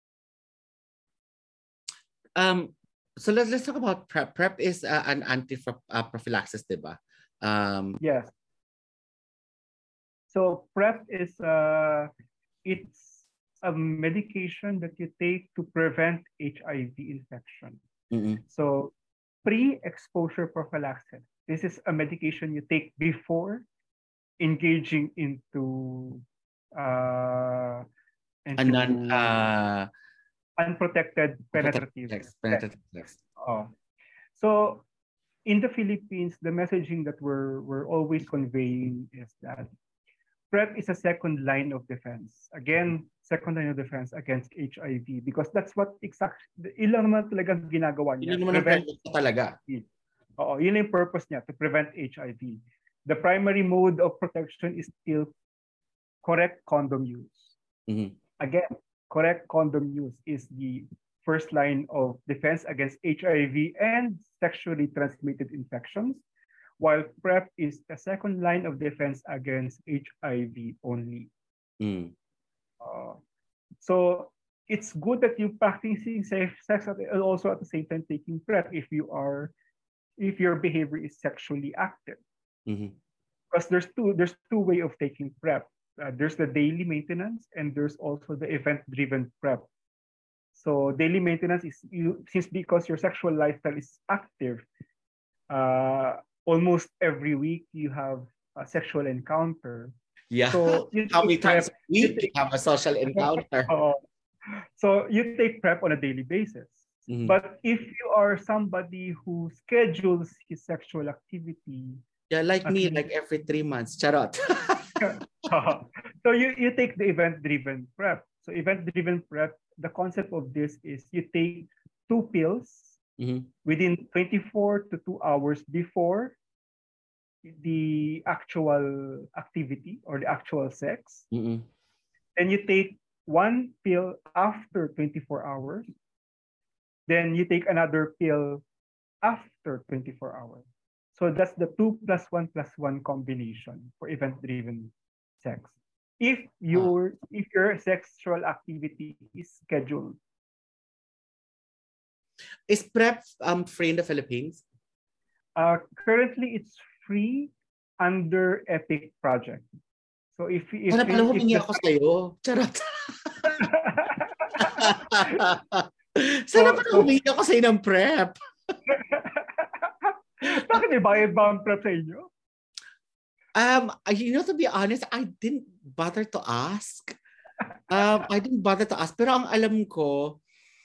Um, so let's let's talk about PrEP. PrEP is uh, an anti-prophylaxis, diba? Um, Yes. So PrEP is uh, it's a medication that you take to prevent H I V infection. mm-mm. So pre-exposure prophylaxis. This is a medication you take before engaging into uh, into And then uh, unprotected penetrative penetrative sex. penetrative sex. Oh. So in the Philippines, the messaging that we're we're always conveying is that PrEP is a second line of defense. Again, second line of defense against H I V because that's what exact ilan naman talaga ginagawa niya. Yun naman ang Prevent purpose talaga. Oo, yun yung purpose niya, to prevent H I V. The primary mode of protection is still correct condom use. Mhm. Again, correct condom use is the first line of defense against H I V and sexually transmitted infections, while PrEP is the second line of defense against H I V only. Mm. Uh, so it's good that you're practicing safe sex and also at the same time taking PrEP if you are if your behavior is sexually active. Mhm. Because there's two there's two way of taking PrEP. Uh, there's the daily maintenance and there's also the event-driven PrEP. So daily maintenance is you since because your sexual lifestyle is active, uh, almost every week you have a sexual encounter. Yeah. So you How many take PrEP, times a week you take- you have a social encounter? Oo. So you take PrEP on a daily basis. Mhm. But if you are somebody who schedules his sexual activity, Yeah, like at me, least- like every three months. Charot. so you, you take the event-driven PrEP. So event-driven PrEP, the concept of this is you take two pills Mhm. within twenty-four to two hours before the actual activity or the actual sex. Mm-mm. Then you take one pill after twenty-four hours. Then you take another pill after twenty-four hours. So that's the two plus one plus one combination for event-driven sex. If your if your sexual activity is scheduled. Is PrEP um free in the Philippines? Uh, currently, it's free under EPIC project. So if if, Sana pala if, humingi the- ako sa'yo. Charot. So- Sana pala so- humingi ako sa'yo ng PrEP. Bakit may bayad ba ang PrEP sa inyo? Um, you know, to be honest, I didn't bother to ask. Um, I didn't bother to ask. Pero ang alam ko,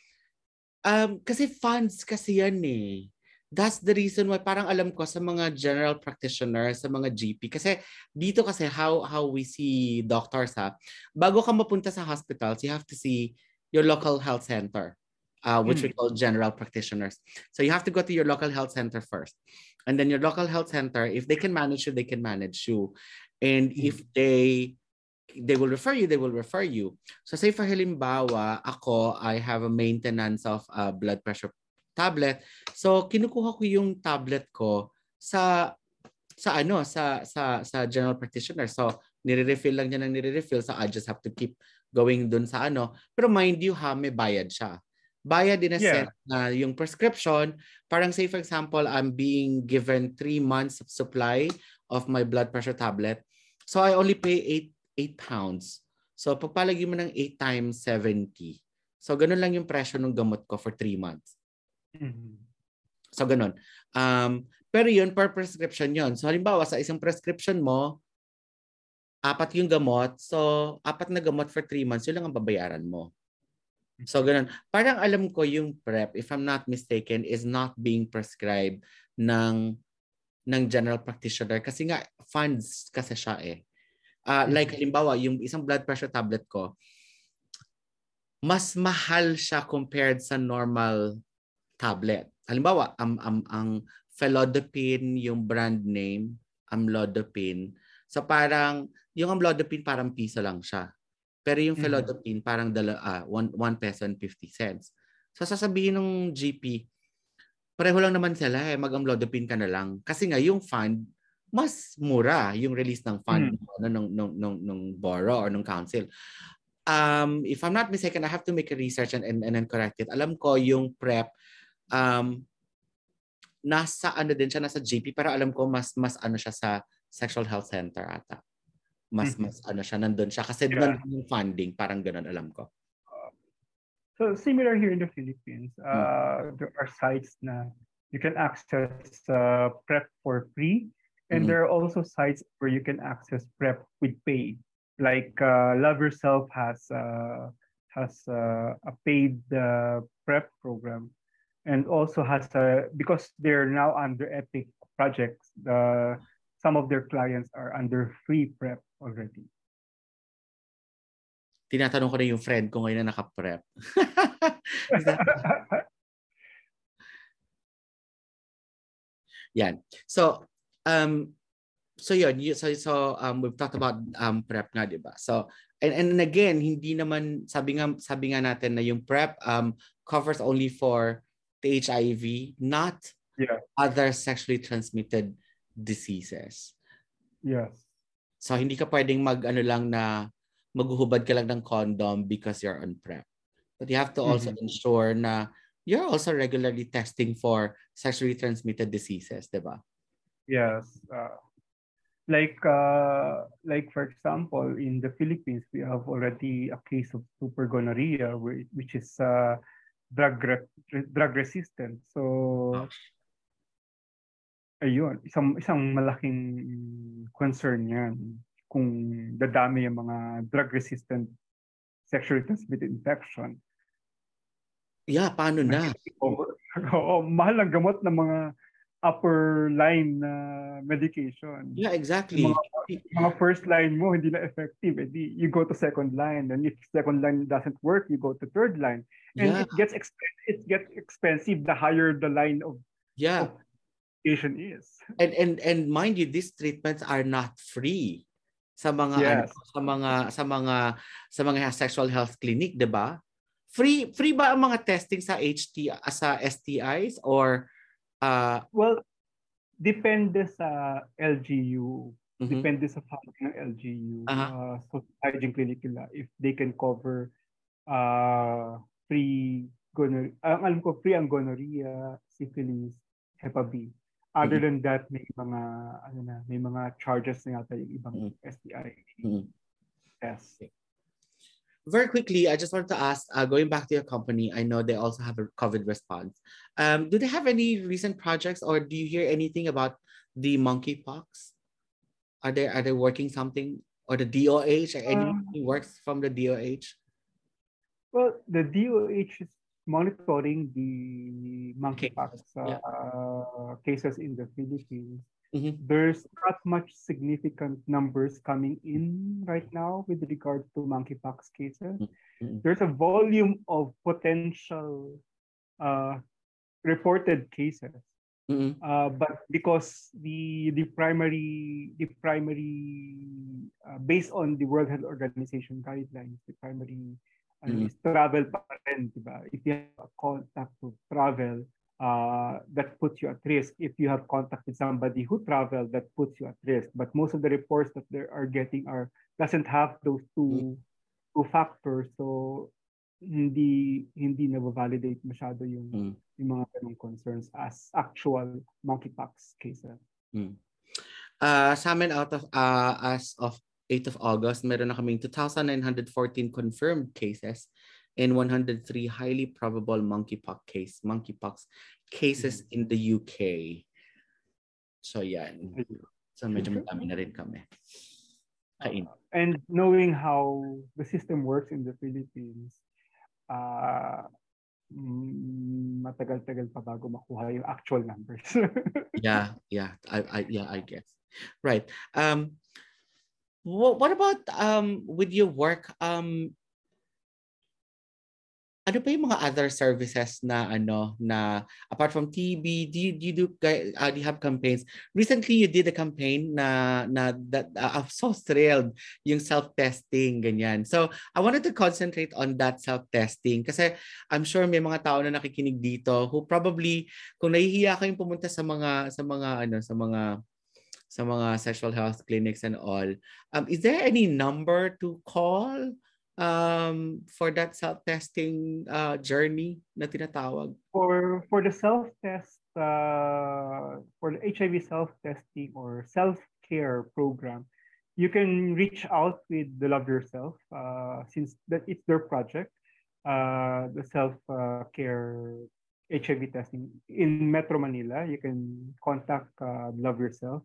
um, kasi funds kasi yan eh. That's the reason why parang alam ko sa mga general practitioners, sa mga G P. Kasi dito kasi how how we see doctors ha. Bago ka mapunta sa hospitals, you have to see your local health center, uh, which we Mm. call general practitioners. So you have to go to your local health center first. And then your local health center, if they can manage you, they can manage you. And if they they will refer you, they will refer you. So say for halimbawa, ako, I have a maintenance of uh, blood pressure tablet. So kinukuha ko yung tablet ko sa sa ano sa sa sa general practitioner. So nire-refill lang niya ng nire-refill, so I just have to keep going dun sa ano. Pero mind you ha, may bayad siya. Bayad in a Yeah. sense na yung prescription, parang say for example, I'm being given three months of supply of my blood pressure tablet. So I only pay eight eight pounds. So pagpalagay mo ng eight times seventy. So ganun lang yung presyo ng gamot ko for three months. Mm-hmm. So ganun. Um, pero yun per prescription yun. So halimbawa sa isang prescription mo, apat yung gamot. So apat na gamot for three months, yun lang ang babayaran mo. So ganun. Parang alam ko yung PrEP, if I'm not mistaken, is not being prescribed ng ng general practitioner kasi nga funds kasi siya eh. Uh, like halimbawa, yung isang blood pressure tablet ko, mas mahal siya compared sa normal tablet. Halimbawa, ang um, um, ang Felodipine, yung brand name, Amlodipine. So parang, yung Amlodipine parang piso lang siya. Pero yung Felodipine mm-hmm. parang dala, ah, one, one peso and fifty cents. So sasabihin ng G P, pareho lang naman sila eh, mag-Amlodipine ka na lang. Kasi nga yung fund, mas mura yung release ng fund mm-hmm. ano, ng, ng, ng, ng borough or ng council. Um, if I'm not mistaken, I have to make a research and, and, and then correct it. Alam ko yung PrEP, um, nasa ano din siya, nasa G P, pero alam ko mas mas ano siya sa sexual health center ata. Mas mm-hmm. mas ano siya, nandun siya. Kasi yeah. nandun yung funding, parang ganun alam ko. So similar here in the Philippines, uh, mm-hmm. there are sites na you can access uh, PrEP for free. And mm-hmm. there are also sites where you can access PrEP with pay. Like uh, Love Yourself has uh, has uh, a paid uh, PrEP program. And also has a, because they're now under Epic projects, uh, some of their clients are under free PrEP already. Tinatanong ko na yung friend ko ngayon na naka-PrEP. Yan. So, um, so yun, so, so um, we've talked about um, PrEP nga, di ba? So, and, and again, hindi naman, sabi nga, sabi nga natin na yung PrEP um, covers only for the H I V, not yeah. other sexually transmitted diseases. Yes. So hindi ka pwedeng mag ano lang na maghuhubad ka lang ng condom because you're on PrEP. But you have to also mm-hmm. ensure na you're also regularly testing for sexually transmitted diseases, di ba? Yes. Uh, like uh, like for example, in the Philippines, we have already a case of super gonorrhea, which is uh, drug re- drug resistant. So ayun, isang isang malaking concern 'yan kung dadami yung mga drug resistant sexually transmitted infection. Yeah, paano na? Oo, oh, mahal ang gamot ng mga upper line na uh, medication. Yeah, exactly. Yung mga, mga first line mo hindi na effective. Edi, you go to second line, and if second line doesn't work, you go to third line. And yeah. it gets expensive. It gets expensive the higher the line of yeah of medication is. And and and mind you, these treatments are not free sa mga yes. ano, sa mga sa mga sa mga sexual health clinic, 'di ba? Free free ba ang mga testing sa H T sa S T Is or uh well, depende sa L G U. Mm-hmm. Depende sa funding ng L G U. Uh-huh. Uh, so hygiene clinic nila if they can cover uh free gonorrhea. Ang alam ko free ang gonorrhea, syphilis, Hep B. Other mm-hmm. than that, may mga ano na, may mga charges na yata yung ibang mm-hmm. S T I. Mm-hmm. Yes. Very quickly, I just want to ask, uh, going back to your company, I know they also have a COVID response. Um, do they have any recent projects or do you hear anything about the monkeypox? Are they are they working something, or the D O H, or any Uh, works from the D O H? well, the D O H is monitoring the Okay. monkeypox Yeah. uh, cases in the Philippines. Mm-hmm. There's not much significant numbers coming in right now with regard to monkeypox cases. Mm-hmm. There's a volume of potential uh, reported cases. Mm-hmm. Uh, but because the the primary the primary uh, based on the World Health Organization guidelines, the primary ano, Mm-hmm. is travel pa rin, di ba? If you have a contact to travel, uh, that puts you at risk. If you have contact with somebody who traveled, that puts you at risk. But most of the reports that they are getting are doesn't have those two two factors. So hindi hindi na-validate masyado yung Mm-hmm. yung mga ganong concerns as actual monkeypox cases. Mm. Uh, sa amin, out of uh, as of eighth of August, meron na kaming two thousand nine hundred fourteen confirmed cases and one hundred three highly probable monkeypox case monkeypox cases in the U K. So yan. So medyo madami na rin kami. Kain. Uh, and knowing how the system works in the Philippines, uh, mm, matagal-tagal pa bago makuha yung actual numbers. yeah, yeah, I, I, yeah, I guess. Right. Um, what, what about um with your work? Um, ano pa yung mga other services na ano na apart from T B, do you, do you do uh, do you have campaigns? Recently you did a campaign na na that uh, I'm so thrilled yung self-testing ganyan. So I wanted to concentrate on that self-testing kasi I'm sure may mga tao na nakikinig dito who probably kung nahihiya kayong pumunta sa mga sa mga ano sa mga sa mga sexual health clinics and all. Um, is there any number to call um for that self-testing uh journey na tinatawag? For for the self-test uh, for the H I V self-testing or self-care program, you can reach out with the Love Yourself uh, since that it's their project. Uh, the self-care H I V testing in Metro Manila, you can contact uh, Love Yourself.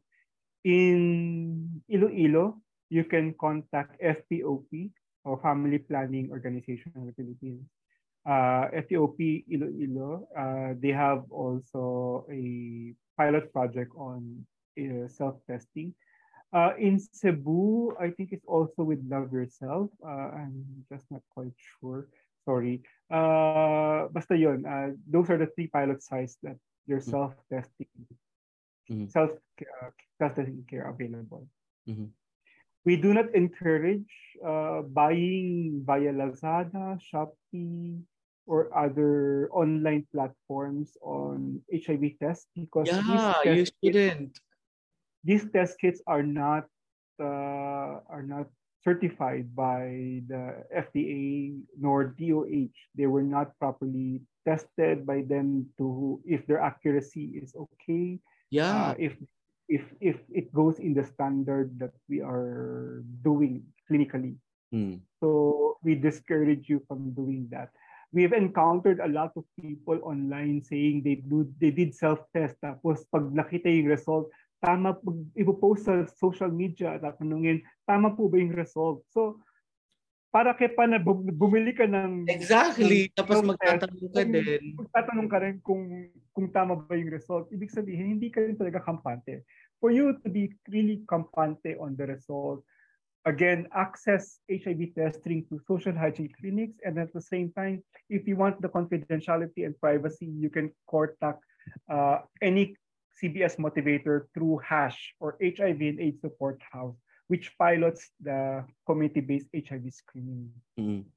In Iloilo, you can contact F P O P or Family Planning Organization of the Philippines. Uh, F P O P Iloilo, uh, they have also a pilot project on uh, self-testing. Uh, in Cebu, I think it's also with Love Yourself. Uh, I'm just not quite sure. Sorry. Uh, basta yun. Uh, those are the three pilot sites that their self-testing, Mm-hmm. self uh, self-testing care available. Mm-hmm. We do not encourage uh, buying via Lazada, Shopee, or other online platforms on H I V tests because Yeah, these you test kits, shouldn't. these test kits are not uh, are not certified by the F D A nor D O H. They were not properly tested by them to if their accuracy is okay. Yeah. Uh, if if if it goes in the standard that we are doing clinically. Mm. So we discourage you from doing that. We've encountered a lot of people online saying they do they did self-test tapos pag nakita yung result, tama pag ipopost sa social media at tatanungin, tama po ba yung result? So para kaya pa na bumili ka ng exactly, ng tapos self-test, magtatanong ka din. Magtatanong ka rin kung kung tama ba yung result. Ibig sabihin, hindi ka rin talaga kampante. For you to be really kampante on the result, again, access H I V testing to social hygiene clinics, and at the same time, if you want the confidentiality and privacy, you can contact uh, any C B S motivator through HASH or H I V and AIDS Support House, which pilots the community-based H I V screening. Mm.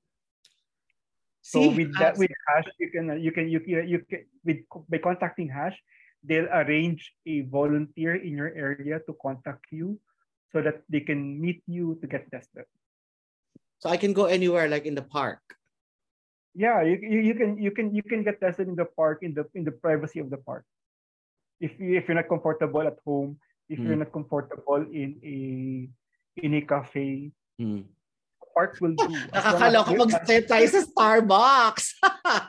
So with that, with HASH, you can you can you can you can with by contacting HASH, they'll arrange a volunteer in your area to contact you, so that they can meet you to get tested. So I can go anywhere, like in the park. Yeah, you, you, you can you can you can get tested in the park in the in the privacy of the park. If you, if you're not comfortable at home, if mm. you're not comfortable in a in a cafe, mm. parks will do. Nakakaloka mag-step tayo sa Starbucks.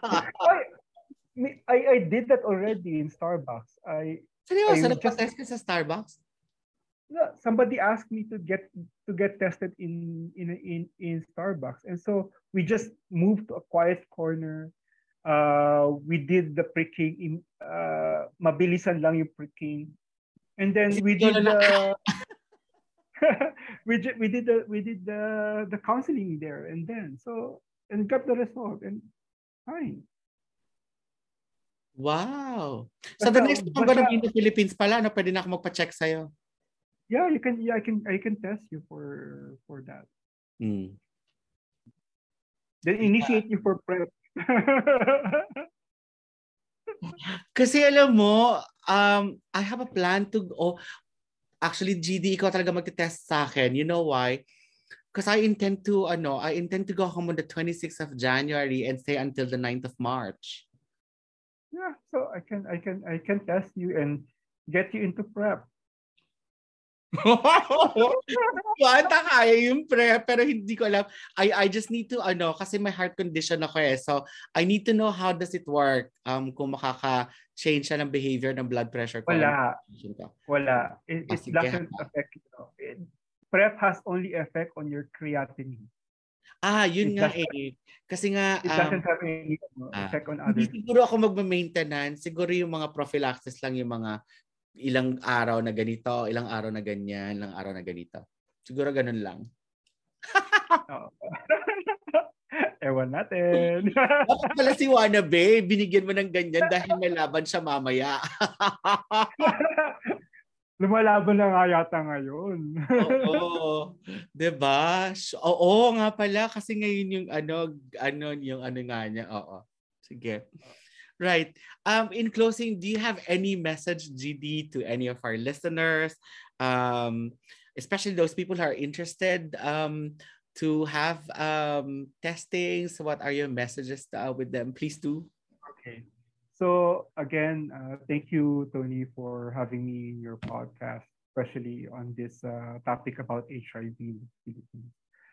I, I I did that already in Starbucks. I Seryoso, I nagpa-test ka sa Starbucks? yeah, somebody asked me to get to get tested in in in in Starbucks, and so we just moved to a quiet corner. Uh, we did the pricking in uh, mabilisan lang yung pricking, and then Kasi we ikaw did lang na, the we did we did the we did the the counseling there, and then so and got the result and fine. wow. So the Basta next time I'm basta gonna be in the Philippines pala, no, pwede na ako magpa-check sa'yo. yeah, you can yeah I can I can test you for for that. Hmm. Then initiate you for prep. Kasi alam mo, um, I have a plan to, oh, actually, G D, ikaw talaga magte-test sa akin. You know why? Because I intend to, ano, I intend to go home on the twenty-sixth of January and stay until the ninth of March. Yeah, so I can I can I can test you and get you into prep. Bata kaya yung prep, pero hindi ko alam. I I just need to, ano, kasi may heart condition ako eh. So, I need to know how does it work. Um, kung makaka-change siya ng behavior ng blood pressure ko. Wala. Ko. Wala. It, Ah, it sige. doesn't affect you know, it, prep has only effect on your creatinine. Ah, yun It nga doesn't, eh. Kasi nga, it um, doesn't have any ano, ah, effect on hindi others. siguro ako magma-maintenance. Siguro yung mga prophylaxis lang, yung mga ilang araw na ganito, ilang araw na ganyan, ilang araw na ganito. Siguro ganun lang. Oh. Ewan natin. Bakit pala si Wannabe, binigyan mo ng ganyan dahil may laban siya mamaya. Lumalaban na nga yata ngayon. Oo. 'Di ba? Oo nga pala kasi ngayon yung ano ano yung ano nga niya. Oo. Sige. Right. Um in closing, do you have any message, G D, to any of our listeners? Um especially those people who are interested um to have um testings. What are your messages uh, with them? Please do. Okay. So again, uh, thank you, Tony, for having me in your podcast, especially on this uh, topic about H I V in the Philippines.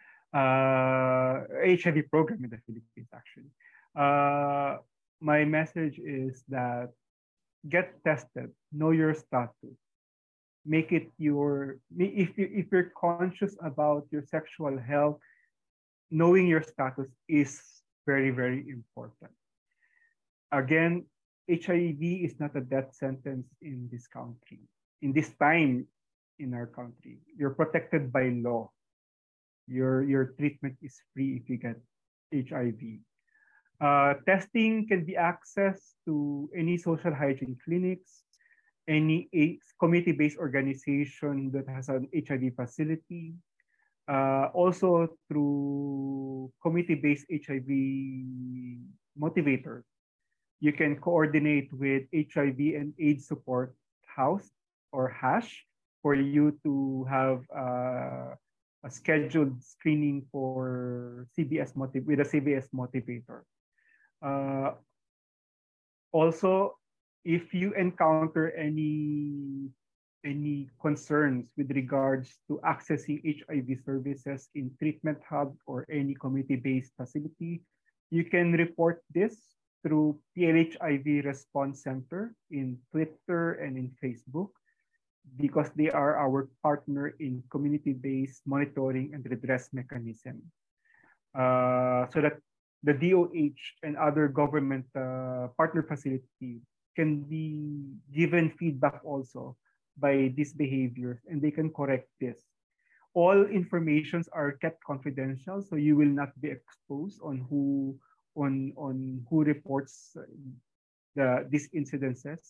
Uh, H I V program in the Philippines, actually. Uh, my message is that get tested, know your status, make it your if you if you're conscious about your sexual health, knowing your status is very very important. Again, H I V is not a death sentence in this country. In this time in our country, you're protected by law. Your your treatment is free if you get H I V. Uh, testing can be accessed to any social hygiene clinics, any community-based organization that has an H I V facility, uh, also through community-based H I V motivators. You can coordinate with H I V and AIDS support house or hash for you to have uh, a scheduled screening for C B S motiv with a C B S motivator. Uh, also, if you encounter any any concerns with regards to accessing H I V services in treatment hub or any community-based facility, you can report this through P L H I V Response Center in Twitter and in Facebook because they are our partner in community-based monitoring and redress mechanism. Uh, so that the D O H and other government uh, partner facility can be given feedback also by these behaviors and they can correct this. All informations are kept confidential, so you will not be exposed on who on on who reports the these incidences.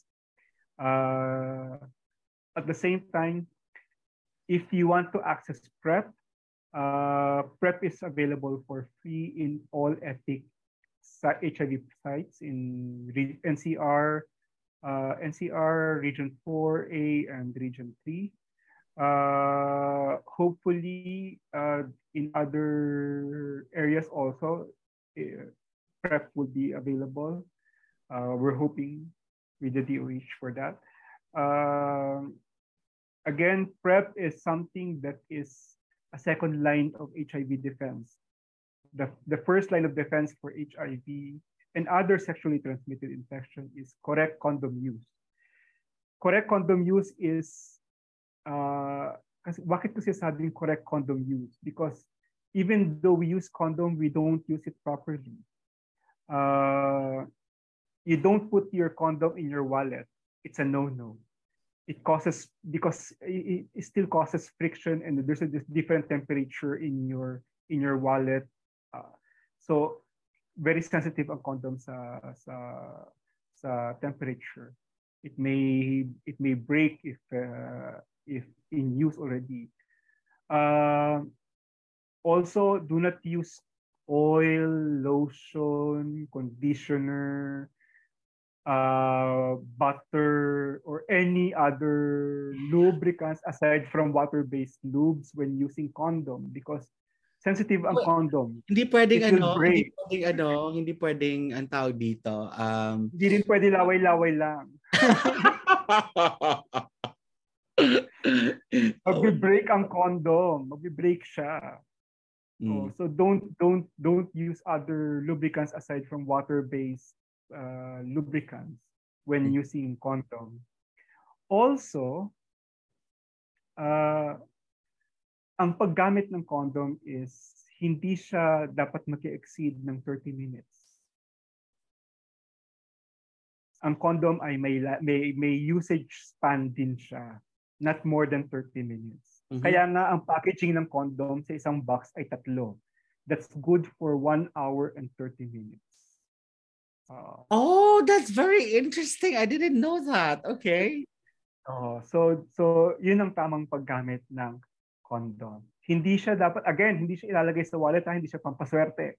Uh, at the same time, if you want to access PrEP, uh, PrEP is available for free in all EPIC H I V sites in N C R, uh, N C R, Region four A, and Region three. Uh, hopefully, uh, in other areas also, uh, PrEP will be available. Uh, we're hoping with the D O H for that. Uh, again, PrEP is something that is a second line of H I V defense. The, the first line of defense for H I V and other sexually transmitted infection is correct condom use. Correct condom use is uh, kasi bakit ko sinasabing correct condom use? Because even though we use condom, we don't use it properly. Uh, you don't put your condom in your wallet. It's a no-no. It causes, because it, it still causes friction, and there's a different temperature in your in your wallet. Uh, so very sensitive ang condom sa sa sa temperature. It may it may break if uh, if in use already. Uh, also, do not use oil, lotion, conditioner, uh, butter, or any other lubricants aside from water-based lubes when using condom, because sensitive ang condom. Hindi pwedeng It will ano, hindi break. pwedeng ano, hindi pwedeng ang tawag dito. Um, Hindi rin pwede laway-laway lang. Magbe-break ang condom. Magbe-break siya. Mm. Oh, so don't don't don't use other lubricants aside from water-based uh, lubricants when Mm. using condom. Also, uh, ang paggamit ng condom is hindi siya dapat maki-exceed ng thirty minutes. Ang condom ay may may may usage span din siya, not more than thirty minutes. Mm-hmm. Kaya nga ang packaging ng condom sa isang box ay tatlo. That's good for one hour and thirty minutes. Uh, oh, that's very interesting. I didn't know that. Okay. Oh, so so yun ang tamang paggamit ng condom. Hindi siya dapat, again, hindi siya ilalagay sa wallet, ha? Hindi siya pampaswerte.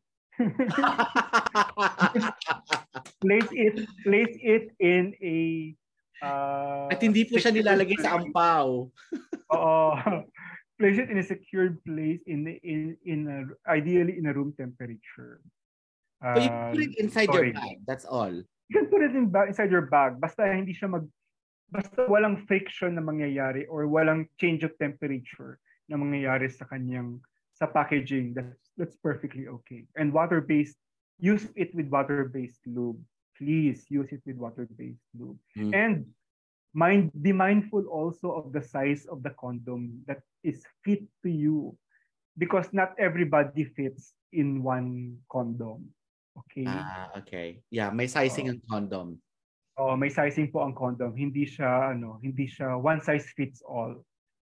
place it place it in a uh, at hindi po siya nilalagay place. Sa ampaw. Oo. Place it in a secured place, in in in a, ideally in a room temperature. Uh, so you put it inside sorry. your bag, that's all. You can put it in ba- inside your bag, basta hindi siya mag basta walang friction na mangyayari or walang change of temperature na mangyayari sa kanyang sa packaging. That's that's perfectly okay. And water-based, use it with water-based lube. Please use it with water-based lube. Mm. And mind be mindful also of the size of the condom that is fit to you, because not everybody fits in one condom. Okay? Ah, okay. Yeah, may sizing uh, ang condom. Oh, may sizing po ang condom. Hindi siya ano, hindi siya one size fits all.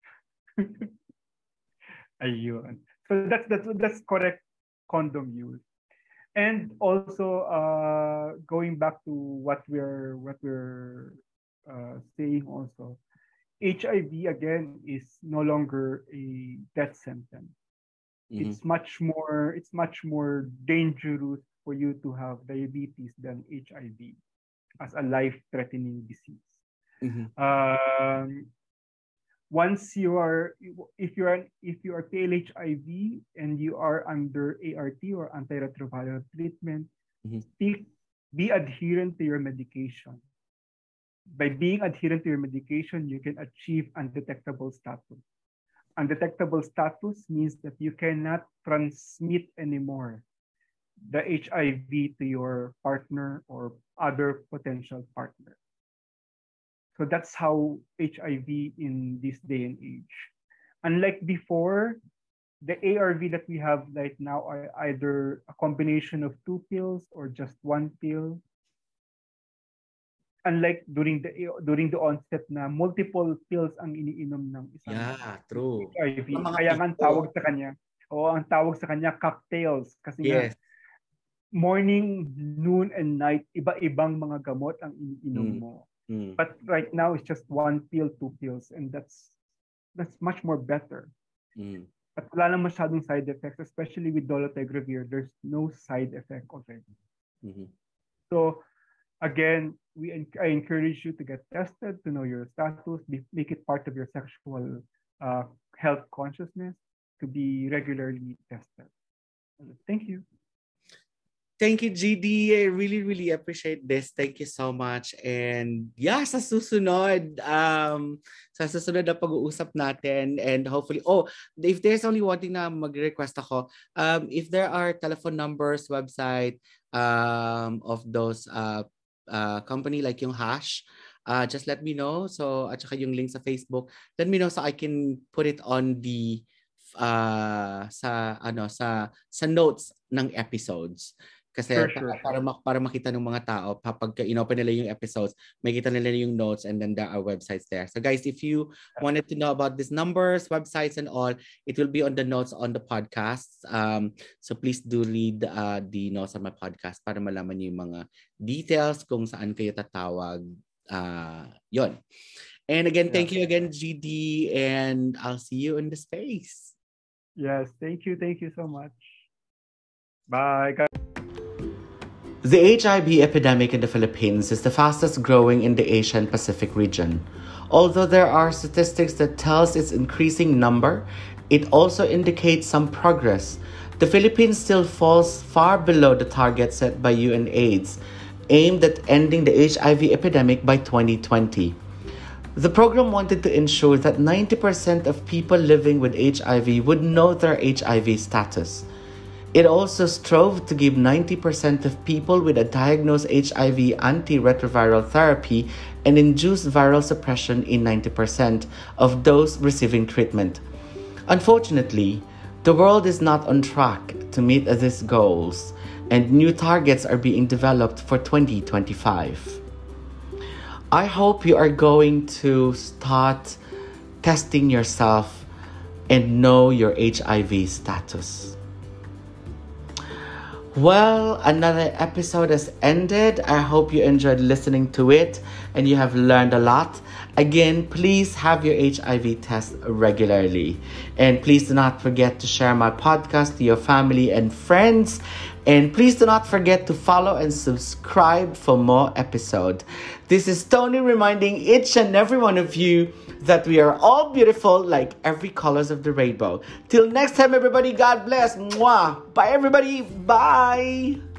Ayun. So that's that's that's correct condom use. And also uh, going back to what we're what we're uh, saying also, H I V again is no longer a death sentence. Mm-hmm. It's much more it's much more dangerous for you to have diabetes than H I V as a life-threatening disease. Mm-hmm. Um, once you are, if you are, if you are P L H I V and you are under A R T or antiretroviral treatment, mm-hmm. be, be adherent to your medication. By being adherent to your medication, you can achieve undetectable status. Undetectable status means that you cannot transmit anymore the H I V to your partner or other potential partner. So that's how H I V in this day and age. Unlike before, the A R V that we have right now are either a combination of two pills or just one pill. Unlike during the during the onset na multiple pills ang iniinom ng isang yeah, true. H I V. Kaya nga ang tawag sa kanya, o ang tawag sa kanya cocktails kasi yes. nga morning, noon, and night, iba-ibang mga gamot ang iniinom mm. mo. Mm. But right now, it's just one pill, two pills, and that's that's much more better. Mm. At wala lang masyadong side effects, especially with dolutegravir. There's no side effect of it. Mm-hmm. So, again, we I encourage you to get tested, to know your status, be, make it part of your sexual uh, health consciousness, to be regularly tested. Thank you. Thank you, G D. I really, really appreciate this. Thank you so much. And yeah, sa susunod, um, sa susunod na pag-uusap natin, and hopefully, oh, if there's only one thing na mag-request ako, um, if there are telephone numbers, website, um, of those uh, uh, company like yung Hash, uh, just let me know. So, at saka yung link sa Facebook, let me know so I can put it on the uh sa ano sa sa notes ng episodes. Kasi Sure, para, sure, para, sure. para makita ng mga tao, kapag inopen nila yung episodes, makita nila yung notes and then there are websites there. So guys, if you wanted to know about these numbers, websites and all, it will be on the notes on the podcast. Um, so please do read uh, the notes on my podcast para malaman niyo yung mga details kung saan kayo tatawag. Uh, yon. And again, thank Yeah. you again, G D, and I'll see you in the space. Yes, thank you, thank you so much. Bye, guys. The H I V epidemic in the Philippines is the fastest growing in the Asian Pacific region. Although there are statistics that tells its increasing number, it also indicates some progress. The Philippines still falls far below the target set by U N AIDS, aimed at ending the H I V epidemic by twenty twenty. The program wanted to ensure that ninety percent of people living with H I V would know their H I V status. It also strove to give ninety percent of people with a diagnosed H I V antiretroviral therapy and induce viral suppression in ninety percent of those receiving treatment. Unfortunately, the world is not on track to meet these goals, and new targets are being developed for twenty twenty-five. I hope you are going to start testing yourself and know your H I V status. Well, another episode has ended. I hope you enjoyed listening to it and you have learned a lot. Again, please have your H I V test regularly. And please do not forget to share my podcast to your family and friends. And please do not forget to follow and subscribe for more episodes. This is Tony reminding each and every one of you that we are all beautiful like every colors of the rainbow. Till next time, everybody, God bless. Mwah. Bye, everybody. Bye.